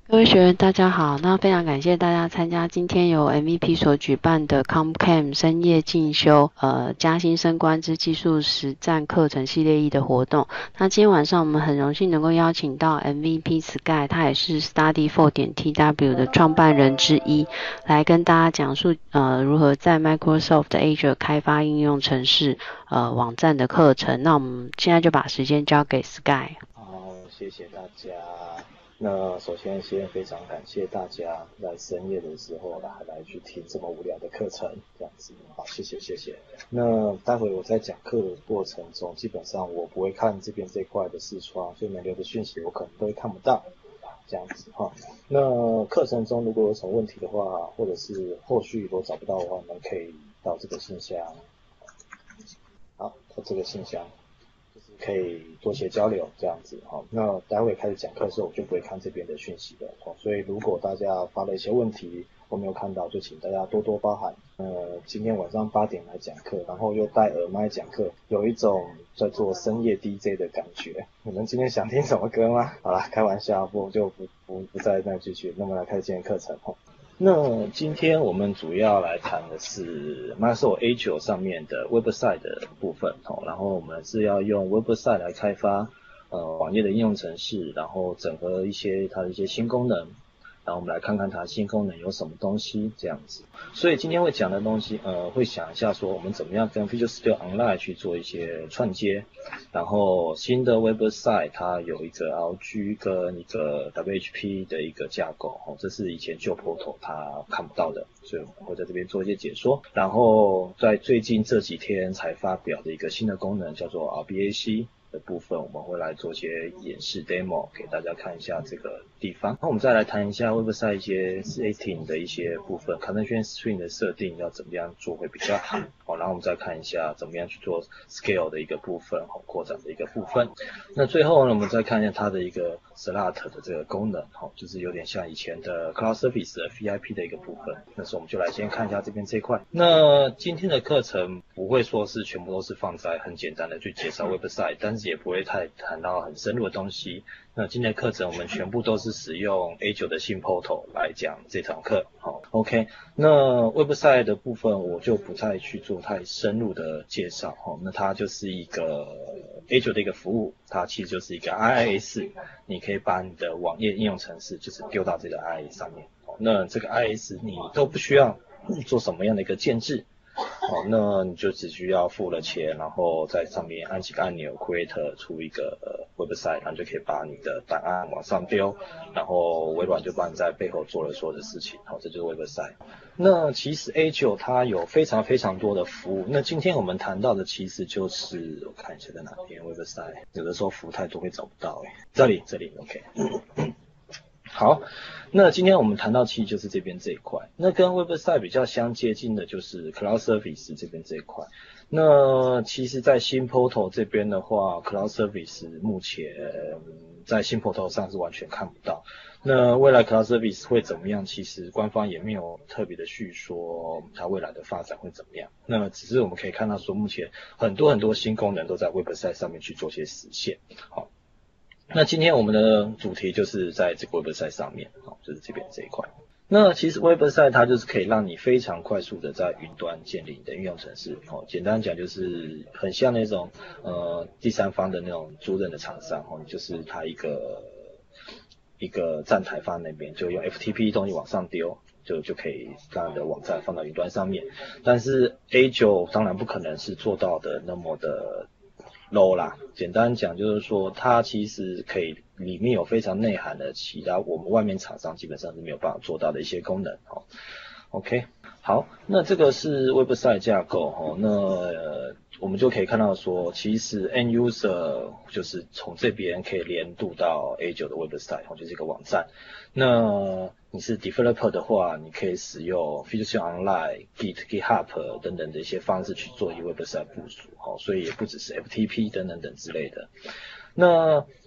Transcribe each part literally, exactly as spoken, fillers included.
各位学员大家好，那非常感谢大家参加今天由 M V P 所举办的 CommCam 深夜进修呃加薪升官之技术实战课程系列一的活动。那今天晚上我们很荣幸能够邀请到 M V P Sky， 他也是 Study for 点 T W 的创办人之一，来跟大家讲述呃如何在 Microsoft Azure 开发应用程式呃网站的课程。那我们现在就把时间交给 Sky。 好，谢谢大家。那首先先非常感谢大家在深夜的时候来来去听这么无聊的课程，这样子。好，谢谢谢谢。那待会我在讲课的过程中，基本上我不会看这边这块的视窗，所以能留的讯息我可能都会看不到，这样子哈。那课程中如果有什么问题的话，或者是后续如果找不到的话，你们可以到这个信箱，好，到这个信箱。可以多些交流这样子哈。那待会开始讲课的时候，我就不会看这边的讯息了哦。所以如果大家发了一些问题我没有看到，就请大家多多包涵。呃，今天晚上八点来讲课，然后又戴耳麦讲课，有一种在做深夜 D J 的感觉。你们今天想听什么歌吗？好啦，开玩笑，不就不不不再那继续。那么来开始今天课程哈。那今天我们主要来谈的是 Microsoft Azure 上面的 website 的部分哦，然后我们是要用 website 来开发呃网页的应用程式，然后整合一些它的一些新功能，然后我们来看看它新功能有什么东西这样子。所以今天会讲的东西呃会想一下说我们怎么样跟 Visual Studio Online 去做一些串接，然后新的 website 它有一个 L G 跟一个 W H P 的一个架构哦，这是以前旧 Portal 它看不到的，所以我们会在这边做一些解说。然后在最近这几天才发表的一个新的功能叫做 R B A C的部分，我们会来做一些演示 demo 给大家看一下这个地方。那我们再来谈一下 website 一些 setting 的一些部分 content string 的设定要怎么样做会比较好，然后我们再看一下怎么样去做 scale 的一个部分，扩展的一个部分。那最后呢，我们再看一下它的一个 slot 的这个功能，就是有点像以前的 cloud service 的 V I P 的一个部分。那时候我们就来先看一下这边这一块。那今天的课程不会说是全部都是放在很简单的去介绍 website， 但是也不会太谈到很深入的东西。那今天的课程我们全部都是使用 Azure 的新 portal 来讲这堂课。好 ，OK。那 website 的部分我就不再去做太深入的介绍。那它就是一个 Azure 的一个服务，它其实就是一个 I I S， 你可以把你的网页应用程式就是丢到这个 I I S 上面。那这个 I I S 你都不需要做什么样的一个建制。哦，那你就只需要付了钱，然后在上面按几个按钮 create 出一个、呃、website， 然后就可以把你的档案往上丢，然后微软就帮你在背后做了所有的事情。好，这就是 website。那其实 Azure 它有非常非常多的服务，那今天我们谈到的其实就是我看一下在哪边 website， 有的时候服务太多会找不到哎，这里这里 OK。好，那今天我们谈到其实就是这边这一块，那跟 website 比较相接近的就是 cloud service 这边这一块。那其实在新 portal 这边的话 cloud service 目前在新 portal 上是完全看不到。那未来 cloud service 会怎么样，其实官方也没有特别的叙说它未来的发展会怎么样。那只是我们可以看到说目前很多很多新功能都在 website 上面去做些实现。好，那今天我们的主题就是在这个 website 上面，就是这边这一块。那其实 website 它就是可以让你非常快速的在云端建立你的应用程式，哦，简单讲就是很像那种呃第三方的那种租赁的厂商，哦，就是它一个一个站台放在那边，就用 F T P 东西往上丢，就就可以让你的网站放到云端上面。但是 Azure 当然不可能是做到的那么的low 啦，简单讲就是说它其实可以里面有非常内涵的其他我们外面厂商基本上是没有办法做到的一些功能。哦 OK， 好，那这个是 website 架构。哦，那、呃、我们就可以看到说其实 end user 就是从这边可以连度到 Azure 的 website， 就是一个网站。那你是 developer 的话，你可以使用 Visual Online、Git、GitHub 等等的一些方式去做一个 website 部署，所以也不只是 F T P 等等等之类的。那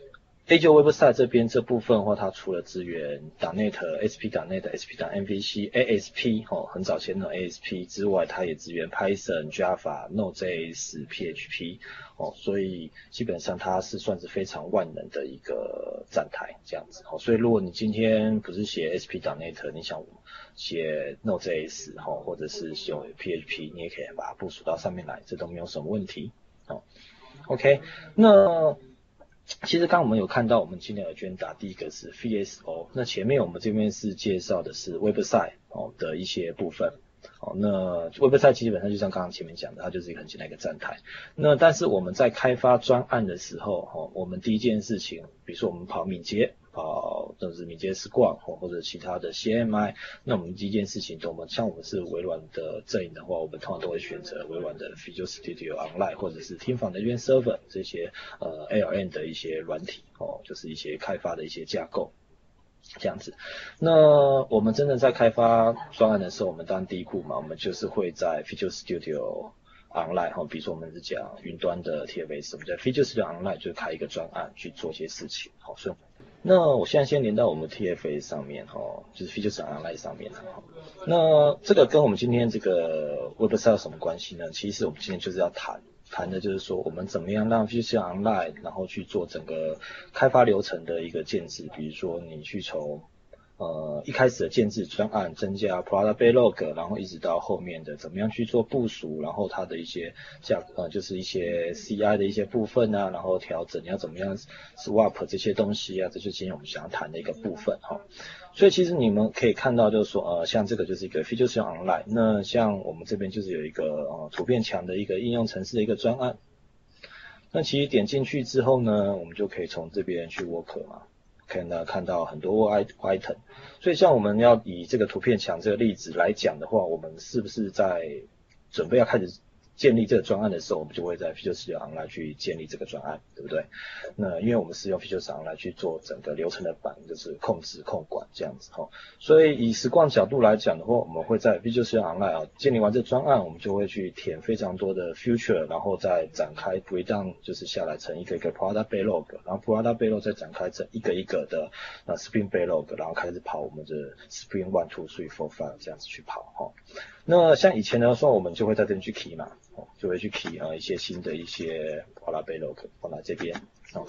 A 九 website 这边这部分的话，它除了支援 .NET、A S P.NET、A S P.NET、M V C、A S P 哦，很早前的 A S P 之外，它也支援 Python、Java、Node.js、P H P 哦，所以基本上它是算是非常万能的一个站台这样子哦。所以如果你今天不是写 A S P.NET， 你想写 Node.js 哦，或者是用 P H P， 你也可以把它部署到上面来，这都没有什么问题哦。OK， 那其实刚刚我们有看到我们今天的agenda，第一个是 V S O， 那前面我们这边是介绍的是 website 哦的一些部分。哦，那 website 基本上就像刚刚前面讲的，它就是一个很简单一个站台。那但是我们在开发专案的时候，哦，我们第一件事情，比如说我们跑敏捷，跑就是敏捷 Squad 或者其他的 C M I， 那我们第一件事情，我们像我们是微软的阵营的话，我们通常都会选择微软的 Visual Studio Online 或者是 Team Foundation Server 这些呃 L L M 的一些软体哦，就是一些开发的一些架构。这样子，那我们真的在开发专案的时候，我们当然第一步嘛，我们就是会在 Visual Studio Online 哈，比如说我们是讲云端的 T F S， 我们在 Visual Studio Online 就开一个专案去做一些事情，好，所以那我现在先连到我们 T F S 上面哈，就是 Visual Studio Online 上面哈。那这个跟我们今天这个 website 有什么关系呢？其实我们今天就是要谈。谈的就是说，我们怎么样让 Visual Online 然后去做整个开发流程的一个建制，比如说你去从呃一开始的建制专案增加 Product Backlog， 然后一直到后面的怎么样去做部署，然后它的一些价呃就是一些 C I 的一些部分啊，然后调整你要怎么样 swap 这些东西啊，这就是今天我们想要谈的一个部分哈。所以其实你们可以看到，就是说，呃，像这个就是一个 Visual Studio Online， 那像我们这边就是有一个呃图片墙的一个应用程式的一个专案。那其实点进去之后呢，我们就可以从这边去 work 嘛，可以呢看到很多 item。所以像我们要以这个图片墙这个例子来讲的话，我们是不是在准备要开始建立这个专案的时候，我们就会在 Visual Studio Online 去建立这个专案，对不对？那因为我们是用 Visual Studio Online 去做整个流程的版，就是控制控管这样子哈。所以以实况角度来讲的话，我们会在 Visual Studio Online 啊建立完这个专案，我们就会去填非常多的 feature， 然后再展开 breakdown， 就是下来成一个一个 product backlog， 然后 product backlog 再展开成一个一个的呃 sprint backlog， 然后开始跑我们的 sprint one two three four five 这样子去跑哈。那像以前的时候，我们就会在这边去 key 嘛。就会去 key 啊、呃、一些新的一些 product backlog 放在这边，哦，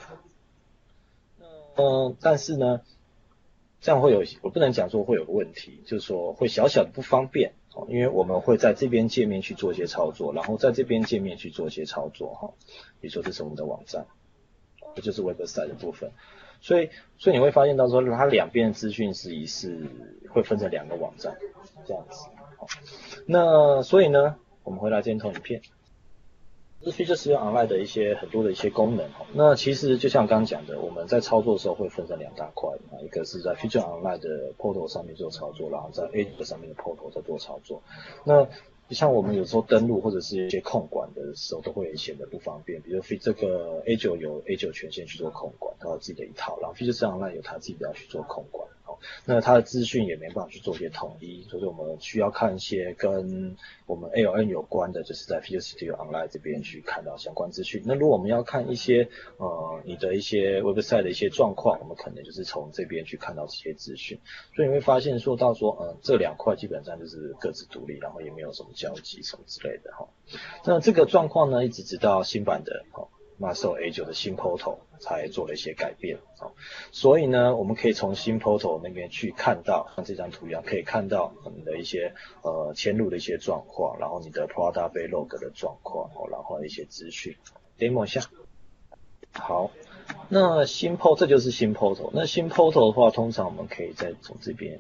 嗯，但是呢，这样会有，我不能讲说会有个问题，就是说会小小的不方便哦，因为我们会在这边界面去做一些操作，然后在这边界面去做一些操作哈，比如说这是我们的网站，这就是 website 的部分，所以所以你会发现到说它两边的资讯是一是会分成两个网站这样子，好，那所以呢。我们回来今天投影片，这是 Visual Studio Online 的一些很多的一些功能。那其实就像刚刚讲的，我们在操作的时候会分成两大块，一个是在 Visual Online 的 portal 上面做操作，然后在 A 九 上面的 portal 在做操作。那像我们有时候登录或者是一些控管的时候，都会显得不方便。比如这个 A 九 有 A 九 权限去做控管，它有自己的一套，然后 Visual Studio Online 有它自己的要去做控管。那它的资讯也没办法去做一些统一，所以我们需要看一些跟我们 A L N 有关的，就是在 Visual Studio Online 这边去看到相关资讯。那如果我们要看一些呃你的一些 website 的一些状况，我们可能就是从这边去看到这些资讯。所以你会发现说到说呃这两块基本上就是各自独立，然后也没有什么交集什么之类的哈。那这个状况呢，一直直到新版的哈。Muscle A 九 的新 portal 才做了一些改变，哦，所以呢，我们可以从新 portal 那边去看到，像这张图一样，可以看到你的一些呃嵌入的一些状况，然后你的 product backlog 的状况，哦，然后一些资讯 ，demo 一下。好，那新 portal 这就是新 portal， 那新 portal 的话，通常我们可以再从这边。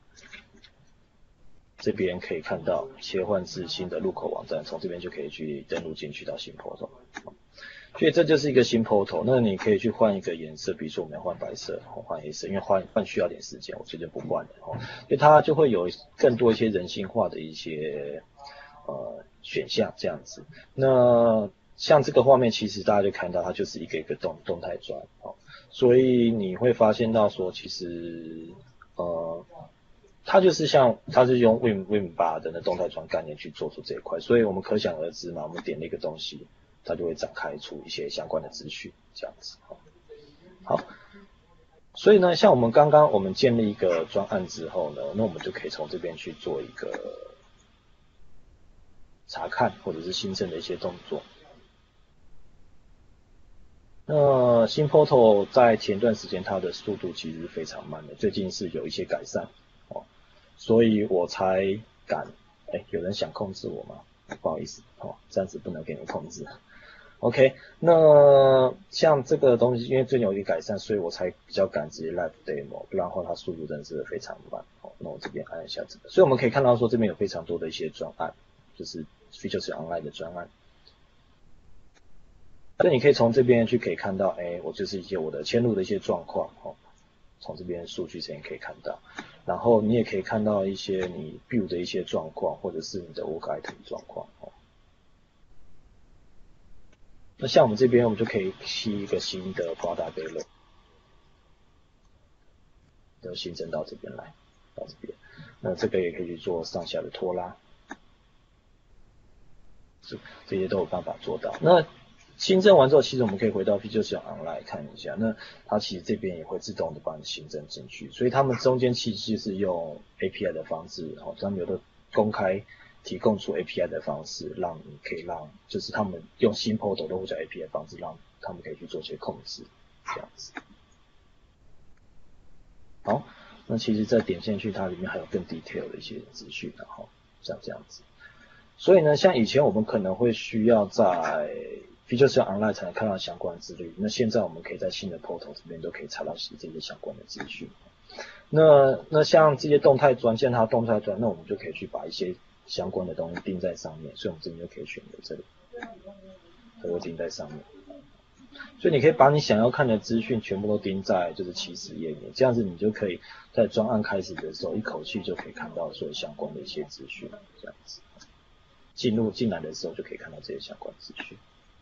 这边可以看到切换至新的入口网站，从这边就可以去登录进去到新 portal。所以这就是一个新 portal， 那你可以去换一个颜色，比如说我们要换白色，换黑色，因为换换需要点时间，我直接不换了哦。所以它就会有更多一些人性化的一些呃选项这样子。那像这个画面，其实大家就看到它就是一个一个动动态砖哦，所以你会发现到说，其实呃。它就是像，它是用 Vim Vim 八的那动态砖概念去做出这一块，所以我们可想而知嘛，我们点了一个东西，它就会展开出一些相关的资讯，这样子。好， 所以呢，像我们刚刚我们建立一个专案之后呢，那我们就可以从这边去做一个查看或者是新增的一些动作。那新 Portal 在前段时间它的速度其实是非常慢的，最近是有一些改善哦，所以我才敢，哎，有人想控制我吗？不好意思哦，暂时不能给你控制。OK， 那像这个东西，因为最近有一个改善，所以我才比较敢直接 live demo， 不然的话它速度真的是非常慢。好，那我这边按一下这个，所以我们可以看到说这边有非常多的一些专案，就是 Features Online 的专案。所以你可以从这边去可以看到，哎，我就是一些我的嵌入的一些状况，哦，从这边数据这边可以看到，然后你也可以看到一些你 build 的一些状况，或者是你的 work item 状况，哦。那像我们这边，我们就可以批一个新的 product backlog， 就新增到这边来，到这边，那这个也可以去做上下的拖拉，这这些都有办法做到。那新增完之后，其实我们可以回到 Features Online 看一下，那它其实这边也会自动的帮你新增进去，所以他们中间其实是用 A P I 的方式，哦，他们有的公开提供出 A P I 的方式，让你可以让，就是他们用新 Portal 都会叫 A P I 的方式，让他们可以去做一些控制，这样子。好，那其实再点进去，它里面还有更 detail 的一些资讯，然后像这样子。所以呢，像以前我们可能会需要在 Features Online 才能看到相关的资料，那现在我们可以在新的 Portal 这边都可以查到这些相关的资讯。那那像这些动态专，像它动态专，那我们就可以去把一些相关的东西钉在上面，所以我们这边就可以选择这里，都会钉在上面。所以你可以把你想要看的资讯全部都钉在就是起始页面，这样子你就可以在专案开始的时候一口气就可以看到所有相关的一些资讯，这样子。进入进来的时候就可以看到这些相关资讯。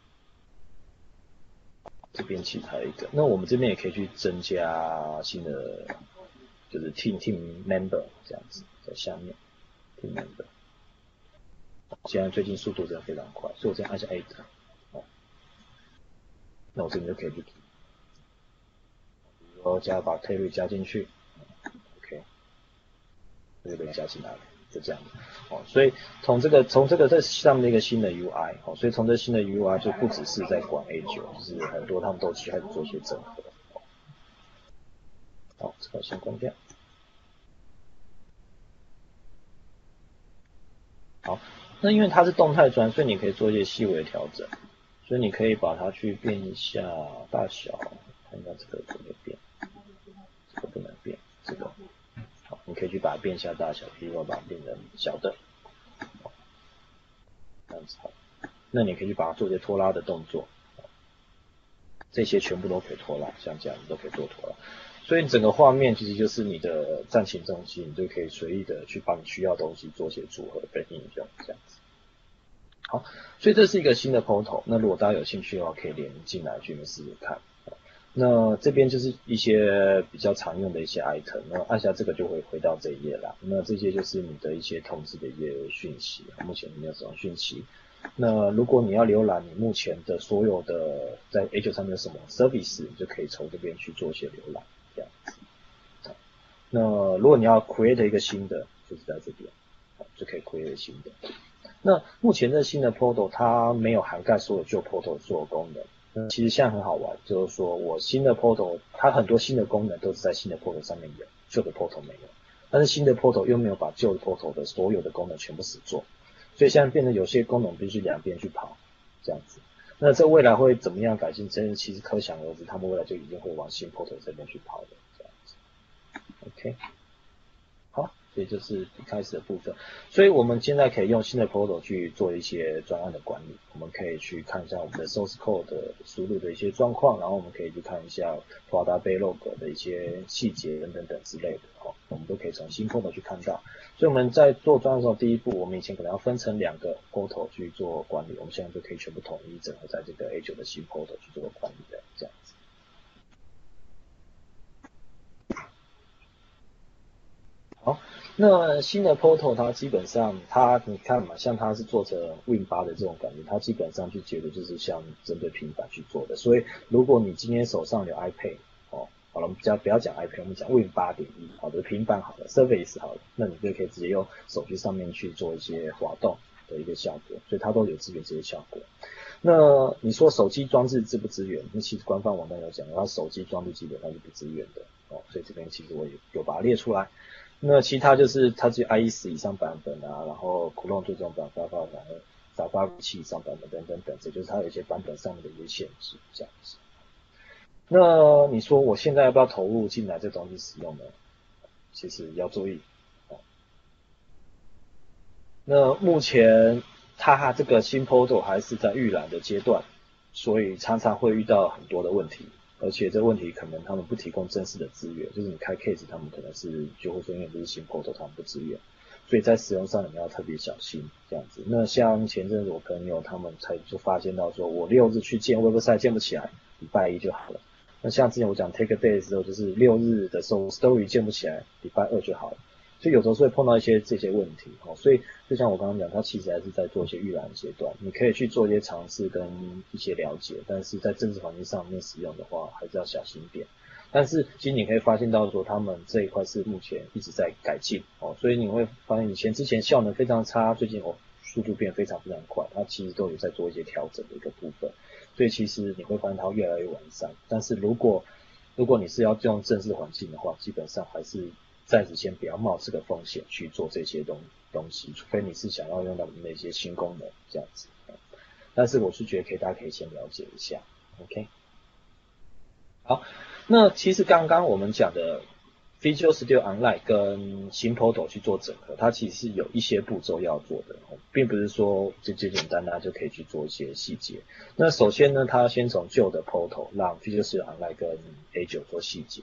这边其实还有一个，那我们这边也可以去增加新的，就是 team team member 这样子，在下面 team member。现在最近速度真的非常快，所以我这样按下 add， 哦，那我这边就可以去，比如说加把 Terry 加进去 ，OK， 这就被加进来了。就这样哦，所以从这个从这个这上面的一个新的 U I 哦，所以从这新的 U I 就不只是在管 A 九，就是很多他们都去开始做一些整合。好，这个先关掉。好，那因为它是动态砖，所以你可以做一些细微的调整，所以你可以把它去变一下大小，看一下这个可不可以变，这个不能变，这个。好，你可以去把它变一下大小，比如说把它变成小的，这样子好。那你可以去把它做一些拖拉的动作，这些全部都可以拖拉，像这样都可以做拖拉。所以整个画面其实就是你的站行中心，你就可以随意的去把你需要的东西做一些组合跟应用，这样子。好，所以这是一个新的 portal， 那如果大家有兴趣的话，可以连进来去试试看。那这边就是一些比较常用的一些 item， 那按下这个就会回到这一页啦。那这些就是你的一些通知的一些讯息，目前你有什么讯息？那如果你要浏览你目前的所有的在 A 九 上面有什么 service， 你就可以从这边去做一些浏览，这样子。那如果你要 create 一个新的，就是在这边，就可以 create 新的。那目前这新的 portal 它没有涵盖所有旧 portal 所有功能。其实现在很好玩，就是说我新的 portal 它很多新的功能都是在新的 portal 上面有，旧的 portal 没有。但是新的 portal 又没有把旧的 portal 的所有的功能全部使做，所以现在变成有些功能必须两边去跑，这样子。那这未来会怎么样改进？真的其实可想而知，他们未来就一定会往新 portal 这边去跑的，这样子。OK。好，所以这是一开始的部分，所以我们现在可以用新的 portal 去做一些专案的管理，我们可以去看一下我们的 source code 的输入的一些状况，然后我们可以去看一下 product backlog 的一些细节等等等之类的，哦，我们都可以从新 portal 去看到。所以我们在做专案的时候，第一步我们以前可能要分成两个 portal 去做管理，我们现在就可以全部统一整合在这个 A 九 的新 portal 去做管理的，这样子。好，那新的 portal 它基本上它你看嘛，像它是做成 Win 八的这种感觉，它基本上去接的就是像针对平板去做的。所以如果你今天手上有 iPad 哦， 好了，我们不要不要讲 iPad， 我们讲 Win 八点一，好的平板好了 ，Surface 好了，那你就可以直接用手机上面去做一些滑动的一个效果，所以它都有支援这些效果。那你说手机装置支不支援？那其实官方网站有讲，它手机装置基本上是不支援的哦，所以这边其实我也有把它列出来。那其他就是它是 I E 十以上版本啊，然后 Chrome 最终版、发发版、发发器以上版本等等等，这就是它有一些版本上面的一些限制这样子。那你说我现在要不要投入进来这东西使用呢？其实要注意哦。那目前它这个新 Portal 还是在预览的阶段，所以常常会遇到很多的问题。而且这问题可能他们不提供正式的资源，就是你开 case 他们可能是就会说因为这是新 portal 他们不支援，所以在使用上你们要特别小心这样子。那像前阵子我朋友他们才就发现到说，我六日去建 website 建不起来，礼拜一就好了。那像之前我讲 take a day 的时候，就是六日的时候 story 建不起来，礼拜二就好了。所以有时候是会碰到一些这些问题哦，所以就像我刚刚讲，它其实还是在做一些预览阶段，你可以去做一些尝试跟一些了解，但是在正式环境上面使用的话，还是要小心点。但是其实你可以发现到说，他们这一块是目前一直在改进哦，所以你会发现以前之前效能非常差，最近哦速度变非常非常快，它其实都有在做一些调整的一个部分，所以其实你会发现它越来越完善。但是如果如果你是要用正式环境的话，基本上还是暂时先不要冒这个风险去做这些东东西，除非你是想要用到那些新功能这样子。但是我是觉得可以，大家可以先了解一下 ，OK？ 好，那其实刚刚我们讲的 Visual Studio Online 跟新 Portal 去做整合，它其实是有一些步骤要做的，并不是说就简简单单就可以去做一些细节。那首先呢，它先从旧的 Portal 让 Visual Studio Online 跟 A 九 做细节。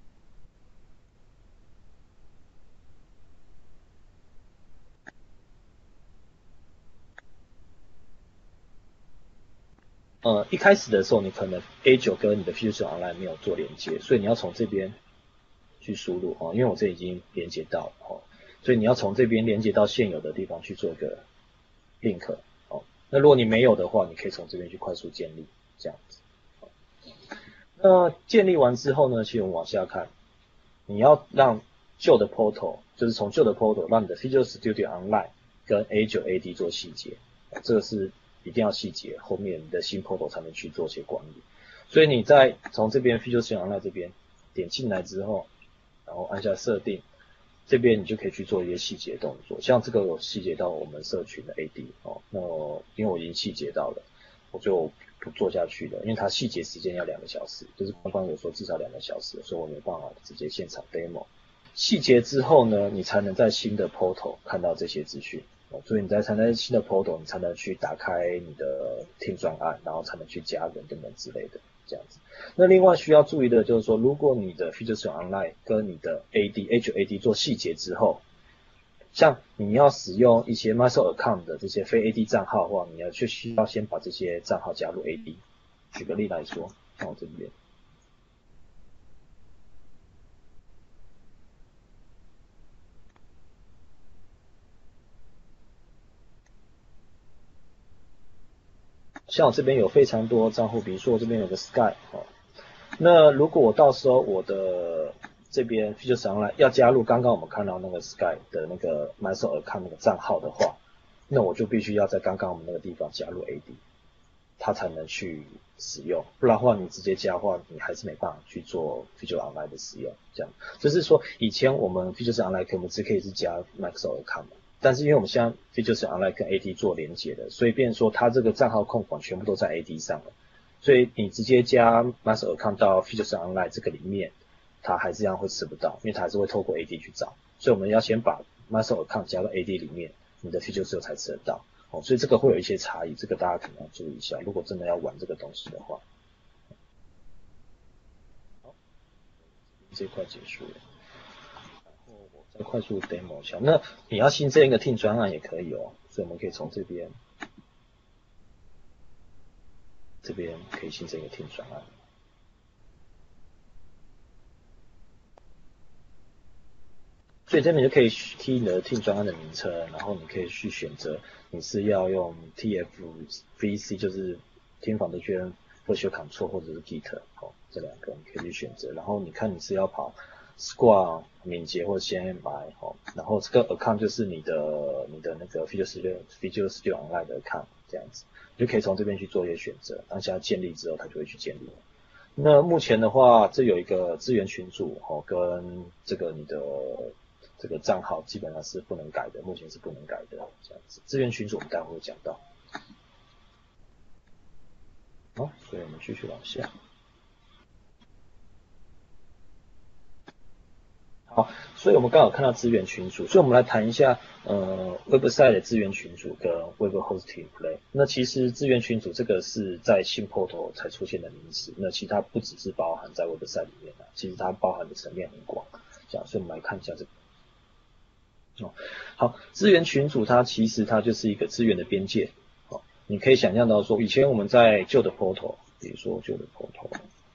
呃，一开始的时候，你可能 A 九 跟你的 Visual Studio Online 没有做连接，所以你要从这边去输入哦，因为我这已经连接到了哦，所以你要从这边连接到现有的地方去做一个 link 哦。那如果你没有的话，你可以从这边去快速建立这样子。那建立完之后呢，其实我们往下看，你要让旧的 Portal， 就是从旧的 Portal 让你的 Visual Studio Online 跟 A 九 A D 做细节，这个是一定要细节，后面你的新 Portal 才能去做些管理。所以你在从这边 Visual Studio Online 这边点进来之后，然后按下设定，这边你就可以去做一些细节动作，像这个有细节到我们社群的 A D 哦，那因为我已经细节到了，我就不做下去了，因为它细节时间要两个小时，就是官方有说至少两个小时，所以我没办法直接现场 demo。细节之后呢，你才能在新的 portal 看到这些资讯。所以你在参加新的 portal， 你才能去打开你的 team 专案，然后才能去加人等等之类的这样子。那另外需要注意的就是说，如果你的 Visual Studio Online 跟你的 A D A 九 A D 做细节之后，像你要使用一些 Microsoft Account 的这些非 A D 账号的话，你要去需要先把这些账号加入 A D。举个例来说，看我这边。像我这边有非常多账户，比如说我这边有个 Sky 哦，那如果我到时候我的这边 Visual Studio Online 要加入刚刚我们看到那个 Sky 的那个 Microsoft Account 那个账号的话，那我就必须要在刚刚我们那个地方加入 A D， 它才能去使用，不然的话你直接加的话，你还是没办法去做 Visual Online 的使用。这样，就是说以前我们 Visual Studio Online 我们只可以是加 Microsoft Account，但是因为我们现在 Visual Studio Online 跟 A D 做连接的，所以变成说它这个账号控管全部都在 A D 上了。所以你直接加 Microsoft Account 到 Visual Studio Online 这个里面，它还是一样会吃不到，因为它还是会透过 A D 去找。所以我们要先把 Microsoft Account 加到 A D 里面，你的 Visual Studio 才吃得到。哦，所以这个会有一些差异，这个大家可能要注意一下。如果真的要玩这个东西的话，好，这块结束了。然后我再快速 demo 一下。那你要新增一个 team 专案也可以哦，所以我们可以从这边。这边可以新增一个 team 专案，所以这边就可以 key 你的 team 专案的名称，然后你可以去选择你是要用 T F V C， 就是 Team Foundation 或者 Ctrl 或者是 Git 哦，这两个你可以去选择。然后你看你是要跑 Squad 敏捷或者 C M I 哦，然后这个 account 就是你的你的那个 Visual Studio Visual Studio Online 的 account 这样子，你就可以从这边去做一些选择。当下建立之后，它就会去建立。那目前的话，这有一个资源群组哦，跟这个你的这个账号基本上是不能改的，目前是不能改的这样子。资源群组我们待会会讲到。好，所以我们继续往下。好，所以我们刚好看到资源群组，所以我们来谈一下呃 website 的资源群组跟 web hosting play。那其实资源群组这个是在新 portal 才出现的名词，那其他不只是包含在 website 里面啊，其实它包含的层面很广。这样，所以我们来看一下这个。哦，好，资源群组它其实它就是一个资源的边界。哦，你可以想象到说，以前我们在旧的 portal， 比如说旧的 portal。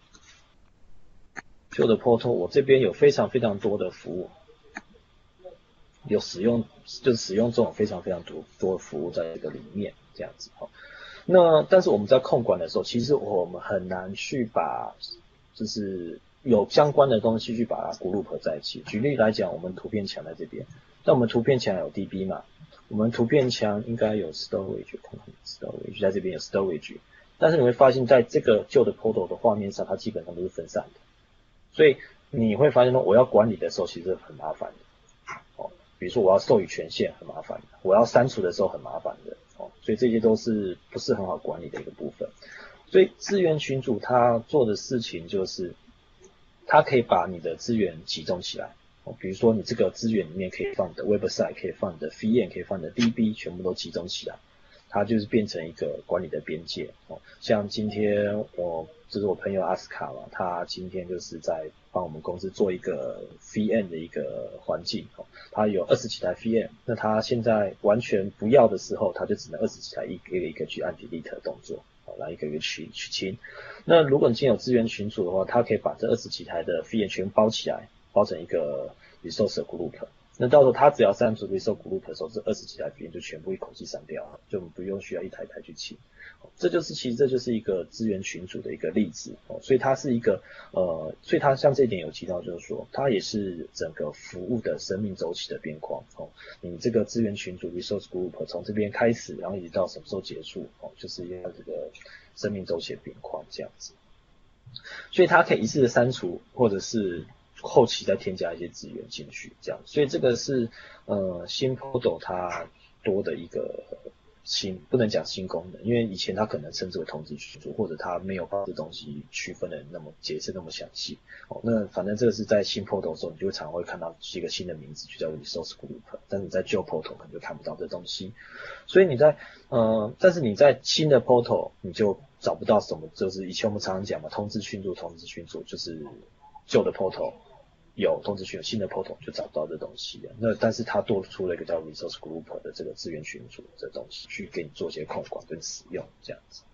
旧的 portal 我这边有非常非常多的服务，有使用就是使用这种非常非常多多的服务在这个里面这样子哈。那但是我们在控管的时候，其实我们很难去把就是有相关的东西去把它 group 在一起。举例来讲，我们图片墙在这边，那我们图片墙有 D B 嘛，我们图片墙应该有 storage， 看看 storage 在这边有 storage， 但是你会发现在这个旧的 portal 的画面上，它基本上都是分散的。所以你会发现说，我要管理的时候其实很麻烦的，哦，比如说我要授予权限很麻烦的，我要删除的时候很麻烦的，哦，所以这些都是不是很好管理的一个部分。所以资源群组它做的事情就是，它可以把你的资源集中起来，哦，比如说你这个资源里面可以放你的 website， 可以放你的 V M， 可以放你的 D B， 全部都集中起来。它就是变成一个管理的边界哦，像今天我就是我朋友阿斯卡嘛，他今天就是在帮我们公司做一个 V M 的一个环境哦，他有二十几台 V M， 那他现在完全不要的时候，他就只能二十几台一个一个去按 delete 的动作，哦，来一个一个去去清。那如果你今天有资源群组的话，它可以把这二十几台的 V M 全包起来，包成一个 resource group。那到时候他只要删除 resource group 的时候，这二十几台 V M 就全部一口气删掉了，就不用需要一台台去清。这就是其实这就是一个资源群组的一个例子哦，所以它是一个呃，所以它像这一点有提到，就是说它也是整个服务的生命周期的边框哦。你这个资源群组 resource group 从这边开始，然后一直到什么时候结束哦，就是要这个生命周期的边框这样子。所以它可以一次的删除，或者是后期再添加一些资源进去，这样，所以这个是呃新 portal 它多的一个新，不能讲新功能，因为以前它可能称之为通知群组，或者它没有把这东西区分的那么解释那么详细。哦，那反正这个是在新 portal 的时候，你就会常会看到一个新的名字，就叫 resource group， 但是你在旧 portal 可能就看不到这东西。所以你在呃，但是你在新的 portal 你就找不到什么，就是以前我们常常讲嘛，通知群组，通知群组就是旧的 portal。有通知群，有新的 portal 就找不到这东西了。那但是它多出了一个叫 resource group 的这个资源群组这东西，去给你做一些控管跟使用这样子。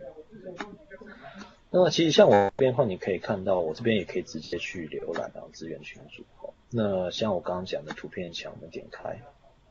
那么其实像我这边的话，你可以看到我这边也可以直接去浏览到资源群组。那像我刚刚讲的图片墙，我们点开，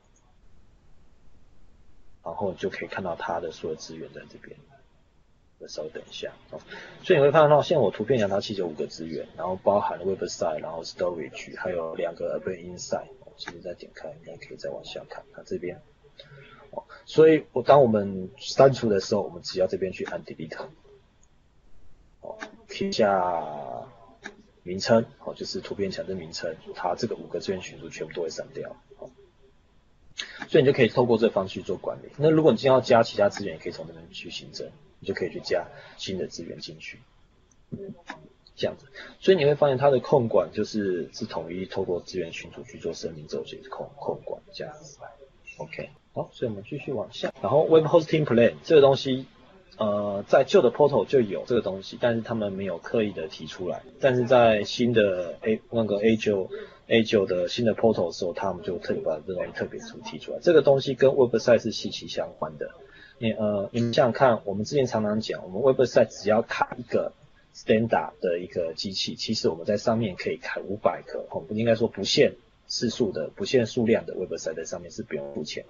然后就可以看到它的所有资源在这边。稍等一下哦，所以你会看到，像我图片墙它其实有五个资源，然后包含了 website， 然后 storage， 还有两个 urban insight。其实再点开，应该可以再往下看，它这边。哦，所以我当我们删除的时候，我们只要这边去按 delete， 哦，贴下名称，哦，就是图片墙的名称，它这个五个资源群组全部都会删掉。哦，所以你就可以透过这个方式去做管理。那如果你今天要加其他资源，也可以从这边去新增。你就可以去加新的资源进去，这样子。所以你会发现它的控管就是是统一透过资源群组去做生命周期控控管这样子。OK， 好，所以我们继续往下。然后 Web Hosting Plan 这个东西，呃，在旧的 Portal 就有这个东西，但是他们没有刻意的提出来。但是在新的 A 那个 A 九 A 九的新的 Portal 的时候，他们就特别把这东西特别提出来。这个东西跟 Website 是息息相关的。你呃，你们想想看，我们之前常常讲，我们 website 只要开一个 standard 的一个机器，其实我们在上面可以开五百个，哦，应该说不限次数的、不限数量的 website 在上面是不用付钱的。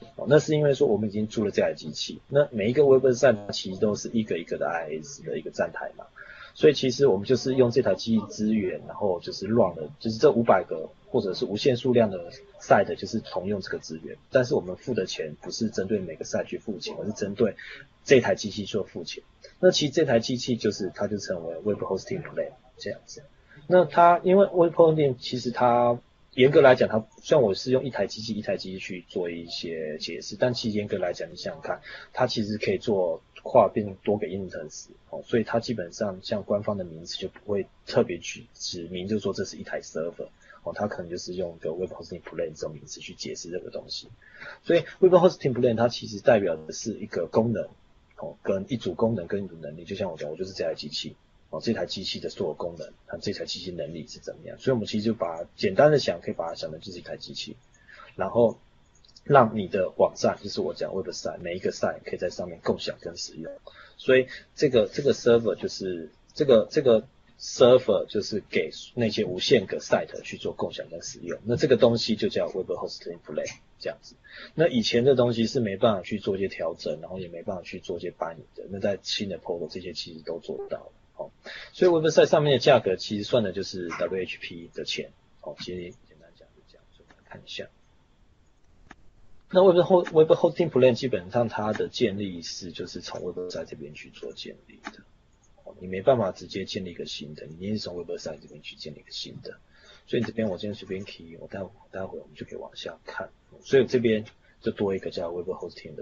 哦，那是因为说我们已经租了这台机器，那每一个 website 其实都是一个一个的 I S 的一个站台嘛，所以其实我们就是用这台机器资源，然后就是 run 了，就是这五百个或者是无限数量的 site 就是同用这个资源，但是我们付的钱不是针对每个 site 去付钱，而是针对这台机器做付钱。那其实这台机器就是它就称为 Web Hosting Plane 这样子。那它因为 Web Hosting 其实它严格来讲，它虽然我是用一台机器一台机器去做一些解释，但其实严格来讲，你想想看，它其实可以做跨变多个 instance，哦，所以它基本上像官方的名词就不会特别去指明，就是说这是一台 server，哦，它可能就是用一个 Web Hosting Plane 这种名词去解释这个东西。所以 Web Hosting Plane 它其实代表的是一个功能，哦，跟一组功能跟一组能力，就像我讲，我就是这台机器。哦，这台机器的所有功能，它这台机器能力是怎么样？所以我们其实就把它简单的想，可以把它想成就是一台机器，然后让你的网站，就是我讲 website， 每一个 site 可以在上面共享跟使用。所以这个这个 server 就是这个这个 server 就是给那些无限个 site 去做共享跟使用。那这个东西就叫 Web Hosting Plane 这样子。那以前的东西是没办法去做一些调整，然后也没办法去做一些搬移的。那在新的 Portal 这些其实都做到了。哦，所以 website 上面的价格其实算的就是 W H P 的钱。哦，其实简单讲是这样，所以我们来看一下。那 Web Web Hosting Plane 基本上它的建立是就是从 website 这边去做建立的。哦，你没办法直接建立一个新的，你一定是从 website 这边去建立一个新的。所以这边我今天随便 key， 我待会待会我们就可以往下看。所以这边就多一个叫 Web Hosting 的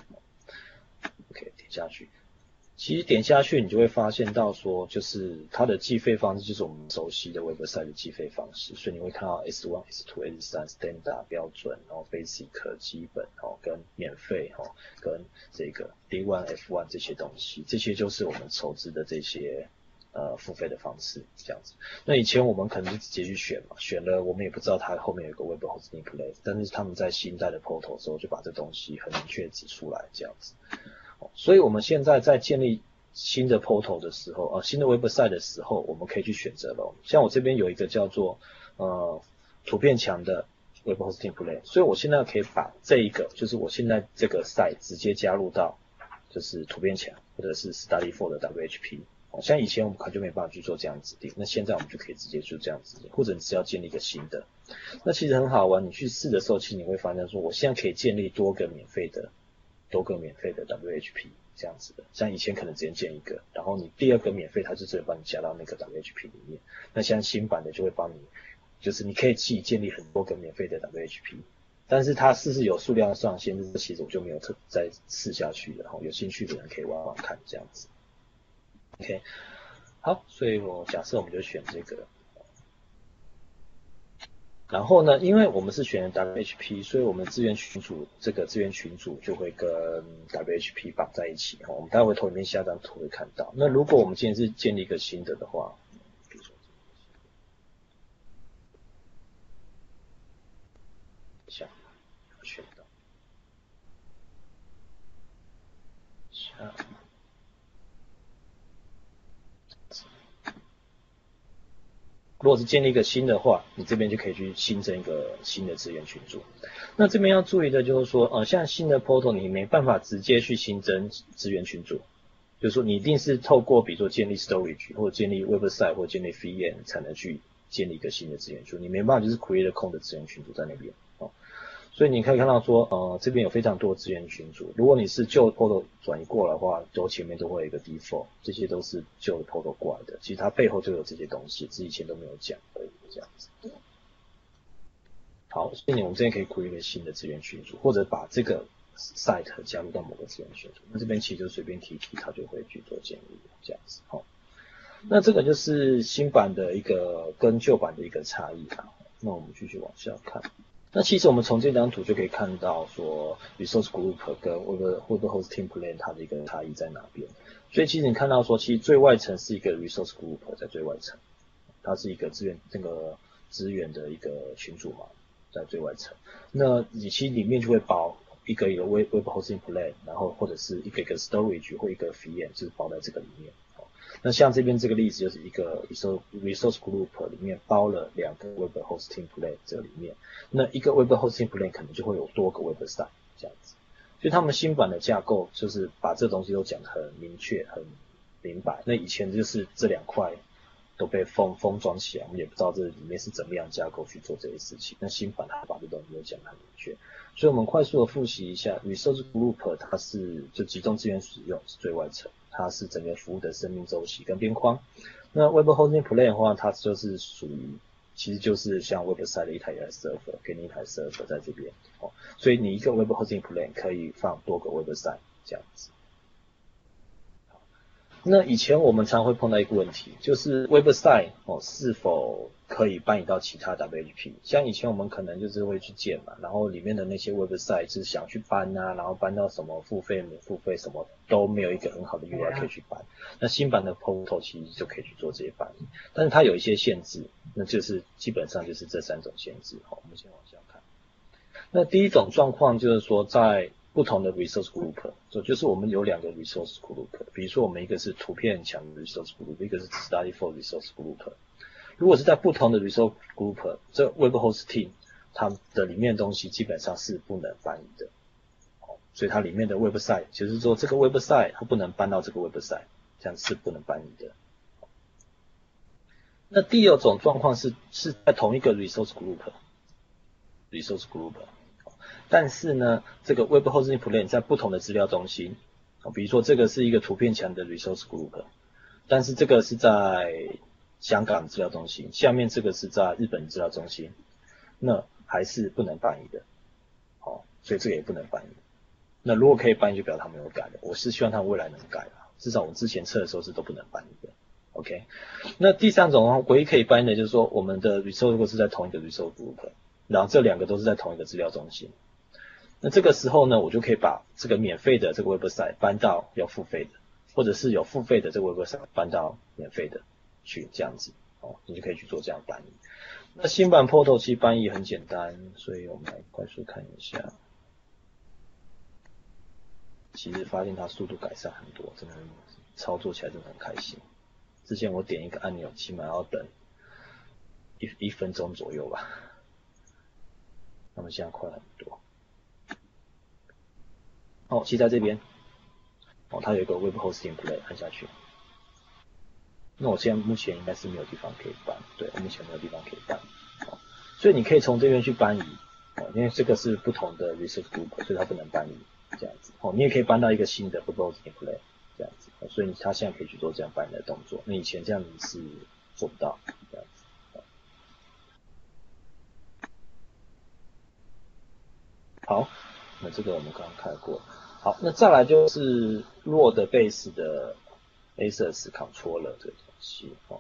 Plane。OK， 点下去。其实点下去，你就会发现到说，就是它的计费方式就是我们熟悉的 website 的计费方式，所以你会看到 S 一、S 二、S 三 Standard 标准，然后 Basic 基本哦，跟免费哦，跟这个 D 一 F 一 这些东西，这些就是我们筹资的这些呃付费的方式，这样子。那以前我们可能就直接去选嘛，选了我们也不知道它后面有个 Web Hosting Plane， 但是他们在新代的 Portal 的时候就把这东西很明确指出来，这样子。所以我们现在在建立新的 portal 的时候，呃，新的 website 的时候，我们可以去选择咯。像我这边有一个叫做呃图片墙的 Web Hosting Plane， 所以我现在可以把这一个，就是我现在这个 site 直接加入到就是图片墙或者是 Study for 的 W H P。哦，像以前我们可能就没办法去做这样指定，那现在我们就可以直接做这样指定，或者你只要建立一个新的。那其实很好玩，你去试的时候，其实你会发现说，我现在可以建立多个免费的。多个免费的 W H P 这样子的，像以前可能只能建一个，然后你第二个免费，它就直接帮你加到那个 W H P 里面。那现在新版的就会帮你，就是你可以自己建立很多个免费的 W H P， 但是它是不是有数量上限，这其实我就没有特再试下去了，有兴趣的人可以玩玩看这样子。OK， 好，所以我假设我们就选这个。然后呢，因为我们是选 W H P， 所以我们资源群组这个资源群组就会跟 W H P 绑在一起。我们待会头里面下张图会看到。那如果我们今天是建立一个新的的话，比如说下选到下。如果是建立一个新的话，你这边就可以去新增一个新的资源群组。那这边要注意的就是说，呃，像新的 portal 你没办法直接去新增资源群组，就是说你一定是透过比如说建立 storage 或者建立 website 或者建立 V M 才能去建立一个新的资源群组，你没办法就是 create 空的资源群组在那边哦。所以你可以看到说，呃，这边有非常多资源群组。如果你是旧的 portal 转移过来的话，都前面都会有一个 default， 这些都是旧的 portal 过来的。其实它背后就有这些东西，只是以前都没有讲而已，这样子。好，所以我们这边可以 create 一个新的资源群组，或者把这个 site 加入到某个资源群组。那这边其实就随便提提，它就会去做建立，这样子。好，那这个就是新版的一个跟旧版的一个差异啊。那我们继续往下看。那其实我们从这张图就可以看到说 resource group 跟 web web hosting plane 它的一个差异在哪边。所以其实你看到说，其实最外层是一个 resource group 在最外层，它是一个资源这个资源的一个群组嘛，在最外层。那你其实里面就会包一个一个 web web hosting plane， 然后或者是一个一个 storage 或一个 V M， 就是包在这个里面。那像这边这个例子就是一个 resource group 里面包了两个 web hosting plane 这里面，那一个 web hosting plane 可能就会有多个 website， 这样子。所以他们新版的架构就是把这东西都讲得很明确、很明白。那以前就是这两块都被封封装起来，我们也不知道这里面是怎么样架构去做这些事情。那新版它把这东西都讲得很明确，所以我们快速的复习一下 ，Resource Group 它是就集中资源使用是最外层，它是整个服务的生命周期跟边框。那 Web Hosting Plane 的话，它就是属于其实就是像 website 的一台 server， 给你一台 server 在这边哦，所以你一个 Web Hosting Plane 可以放多个 website 这样子。那以前我们常会碰到一个问题，就是 website 哦是否可以搬移到其他 W H P？ 像以前我们可能就是会去建嘛，然后里面的那些 website 是想去搬啊，然后搬到什么付费免付费什么都没有一个很好的 U I 可以去搬。那新版的 Portal 其实就可以去做这些搬移，但是它有一些限制，那就是基本上就是这三种限制。好，我们先往下看。那第一种状况就是说在不同的 resource group， 就就是我们有两个 resource group， 比如说我们一个是图片墙的 resource group， 一个是 study for resource group。如果是在不同的 resource group， 这 web hosting 它的里面的东西基本上是不能搬移的，所以它里面的 website 就是说这个 website 它不能搬到这个 website， 这样是不能搬移的。那第二种状况是是在同一个 resource group，resource group。但是呢，这个 Web Hosting Plane 在不同的资料中心，比如说这个是一个图片墙的 Resource Group， 但是这个是在香港资料中心，下面这个是在日本资料中心，那还是不能搬移的，好，所以这个也不能搬移。那如果可以搬移，就表示他们有改的，我是希望他们未来能改啦，至少我之前测的时候是都不能搬移的。OK， 那第三种唯一可以搬移的就是说，我们的 Resource 如果是在同一个 Resource Group， 然后这两个都是在同一个资料中心。那这个时候呢，我就可以把这个免费的这个 website 搬到要付费的，或者是有付费的这个 website 搬到免费的去，这样子哦，你就可以去做这样搬移。那新版 Portal 其实搬移很简单，所以我们来快速看一下。其实发现它速度改善很多，真的操作起来真的很开心。之前我点一个按钮，起码要等一一分钟左右吧，那么现在快很多。哦，其实在这边，哦，它有一个 Web Hosting Plane 按下去。那我现在目前应该是没有地方可以搬，对，我目前没有地方可以搬，哦，所以你可以从这边去搬移，哦，因为这个是不同的 Resource Group， 所以它不能搬移，这样子，哦，你也可以搬到一个新的 Web Hosting Plane， 这样子，哦，所以它现在可以去做这样搬移的动作，那以前这样子是做不到，这样子。好，那这个我们刚刚看过。好，那再来就是弱的 base 的 access controller 这个东西哦。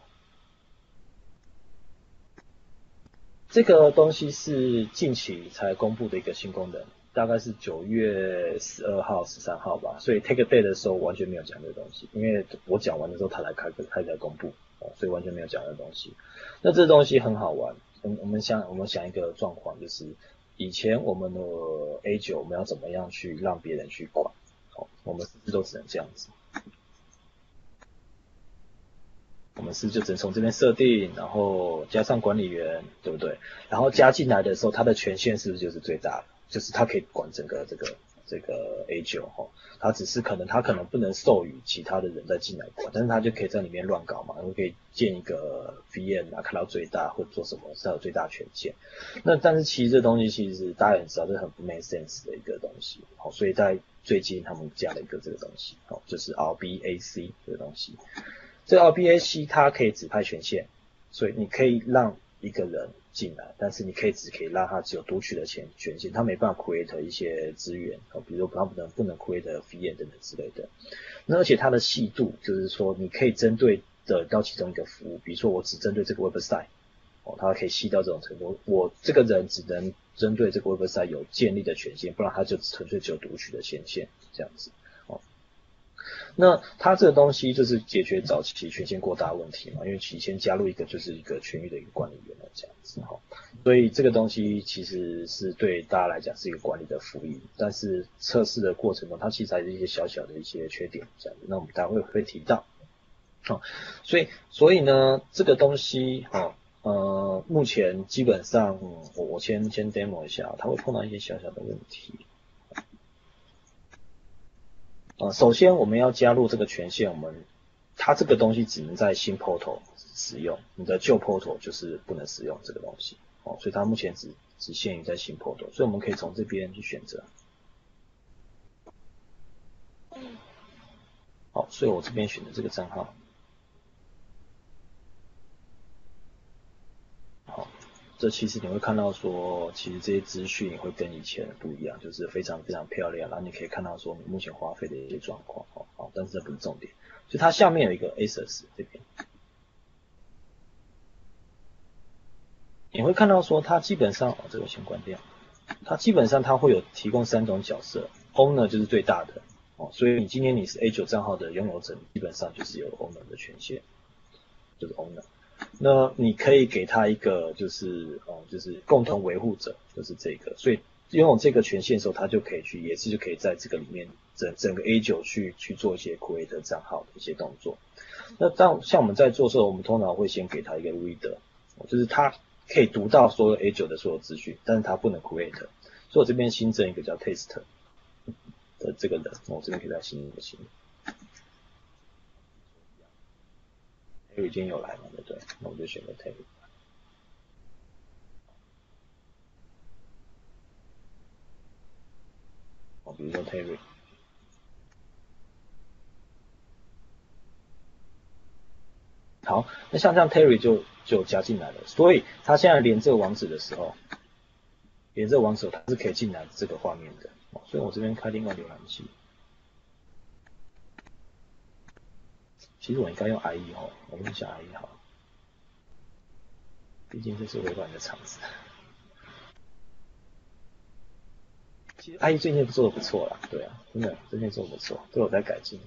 这个东西是近期才公布的一个新功能，大概是九月十二号、十三号吧，所以 take a day 的时候完全没有讲这个东西，因为我讲完的时候他来开开来公布，哦，所以完全没有讲这个东西。那这东西很好玩，我们想我们想一个状况，就是以前我们的 A 九 我们要怎么样去让别人去管，哦，我们是不是都只能这样子？我们是就只能从这边设定，然后加上管理员，对不对？然后加进来的时候，它的权限是不是就是最大的？就是它可以管整个这个这个 A 九 哈，它只是可能它可能不能授予其他的人再进来管，但是它就可以在里面乱搞嘛，然后可以建一个 V M 啊，看到最大或者做什么，是它有最大权限。那但是其实这东西其实大家也知道，这是很不 make sense 的一个东西，好，所以在最近他们加了一个这个东西，好，就是 R B A C 这个东西。这个 R B A C 它可以指派权限，所以你可以让一个人进来，但是你可以只可以让他只有读取的权权限，他没办法 create 一些资源，比如说他不能不能 create V M 等等之类的。那而且它的细度就是说，你可以针对的到其中一个服务，比如说我只针对这个 website， 哦，它可以细到这种程度，我这个人只能针对这个 website 有建立的权限，不然他就纯粹只有读取的权限这样子。那它这个东西就是解决早期权限过大的问题嘛，因为以前加入一个就是一个全域的一个管理员这样子哈，所以这个东西其实是对大家来讲是一个管理的福音，但是测试的过程中它其实还是一些小小的一些缺点这样子，那我们待会会提到，哦，所以所以呢这个东西哦呃目前基本上我我先先 demo 一下，它会碰到一些小小的问题。 呃，首先我们要加入这个权限，我们它这个东西只能在新 portal 使用，你的旧 portal 就是不能使用这个东西哦，所以它目前只只限于在新 portal， 所以我们可以从这边去选择。好，所以我这边选的这个账号。好，这其实你会看到说，其实这些资讯会跟以前不一样，就是非常非常漂亮，然后你可以看到说你目前花费的一些状况，哦，好，但是这不是重点，就它下面有一个 A S U S 这边，你会看到说它基本上，哦，这个先关掉，它基本上它会有提供三种角色 ，Owner 就是最大的，哦，所以你今天你是 A 九 账号的拥有者，基本上就是有 Owner 的权限，就是 Owner。那你可以给他一个就是哦、嗯，就是共同维护者，就是这个，所以拥有这个权限的时候，他就可以去，也是就可以在这个里面整整个 A 九 去去做一些 create 账号的一些动作。那当像我们在做的时候，我们通常会先给他一个 reader， 就是他可以读到所有 A 九 的所有资讯，但是他不能 create， 所以我这边新增一个叫 test 的这个人，我这边给他新一个新。Terry 今天有来嘛？对不对？那我就选个 Terry。哦，比如说 Terry。好，那像这样 Terry 就就加进来了，所以他现在连这个网址的时候，连这个网址它是可以进来这个画面的。哦，所以我这边开另外浏览器。其实我应该用 I E 哦，我用一下 I E 好了，毕竟这是微软的厂子。其实 I E 最近做的不错啦，对啊，真的最近做的不错，都有在改进。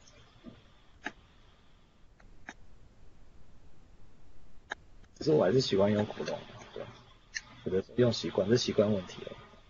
可是我还是喜欢用古董，对，我的用习惯，这习惯问题了。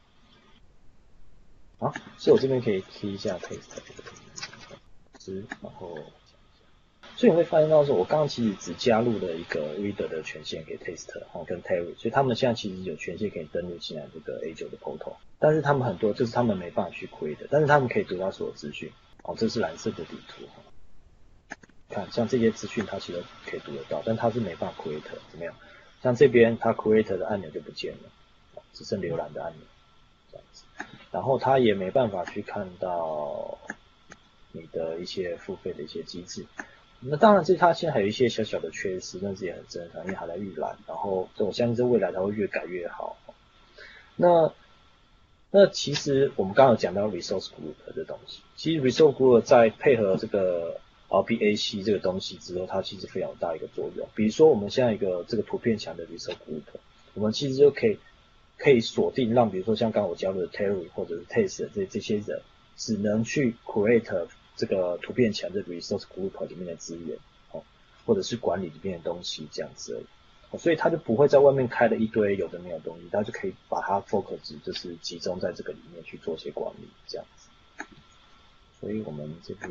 好，所以我这边可以 key 一下 paste 这个字，然后。所以你会发现到说，我刚刚其实只加入了一个 reader 的权限给 taster 哦跟 Terry， 所以他们现在其实有权限可以登录进来这个 A 九 的 portal， 但是他们很多就是他们没办法去 create， 但是他们可以读到所有资讯。哦，这是蓝色的地图，看像这些资讯它其实可以读得到，但它是没办法 create， 怎么样？像这边它 create 的按钮就不见了，只剩浏览的按钮这样子，然后它也没办法去看到你的一些付费的一些机制。那当然，这它现在还有一些小小的缺失，但是也很正常，因为还在预览。然后，我相信这未来它会越改越好。那那其实我们刚刚有讲到 resource group 的东西，其实 resource group 在配合这个 R B A C 这个东西之后，它其实非常大一个作用。比如说，我们现在一个这个图片墙的 resource group， 我们其实就可以可以锁定让，比如说像刚刚我教的 Terry 或者是 Taste 这这些人，只能去 create。这个图片墙的 resource group 里面的资源，哦，或者是管理里面的东西这样子而已，哦，所以他就不会在外面开了一堆有的没有东西，他就可以把它 focus 就是集中在这个里面去做些管理这样子。所以我们这边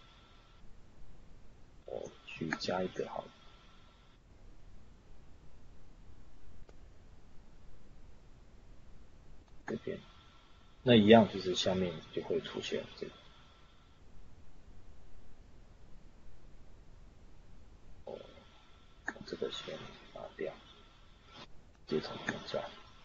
我去加一个好了，这边那一样就是下面就会出现这个。这个先拿掉，接从评价。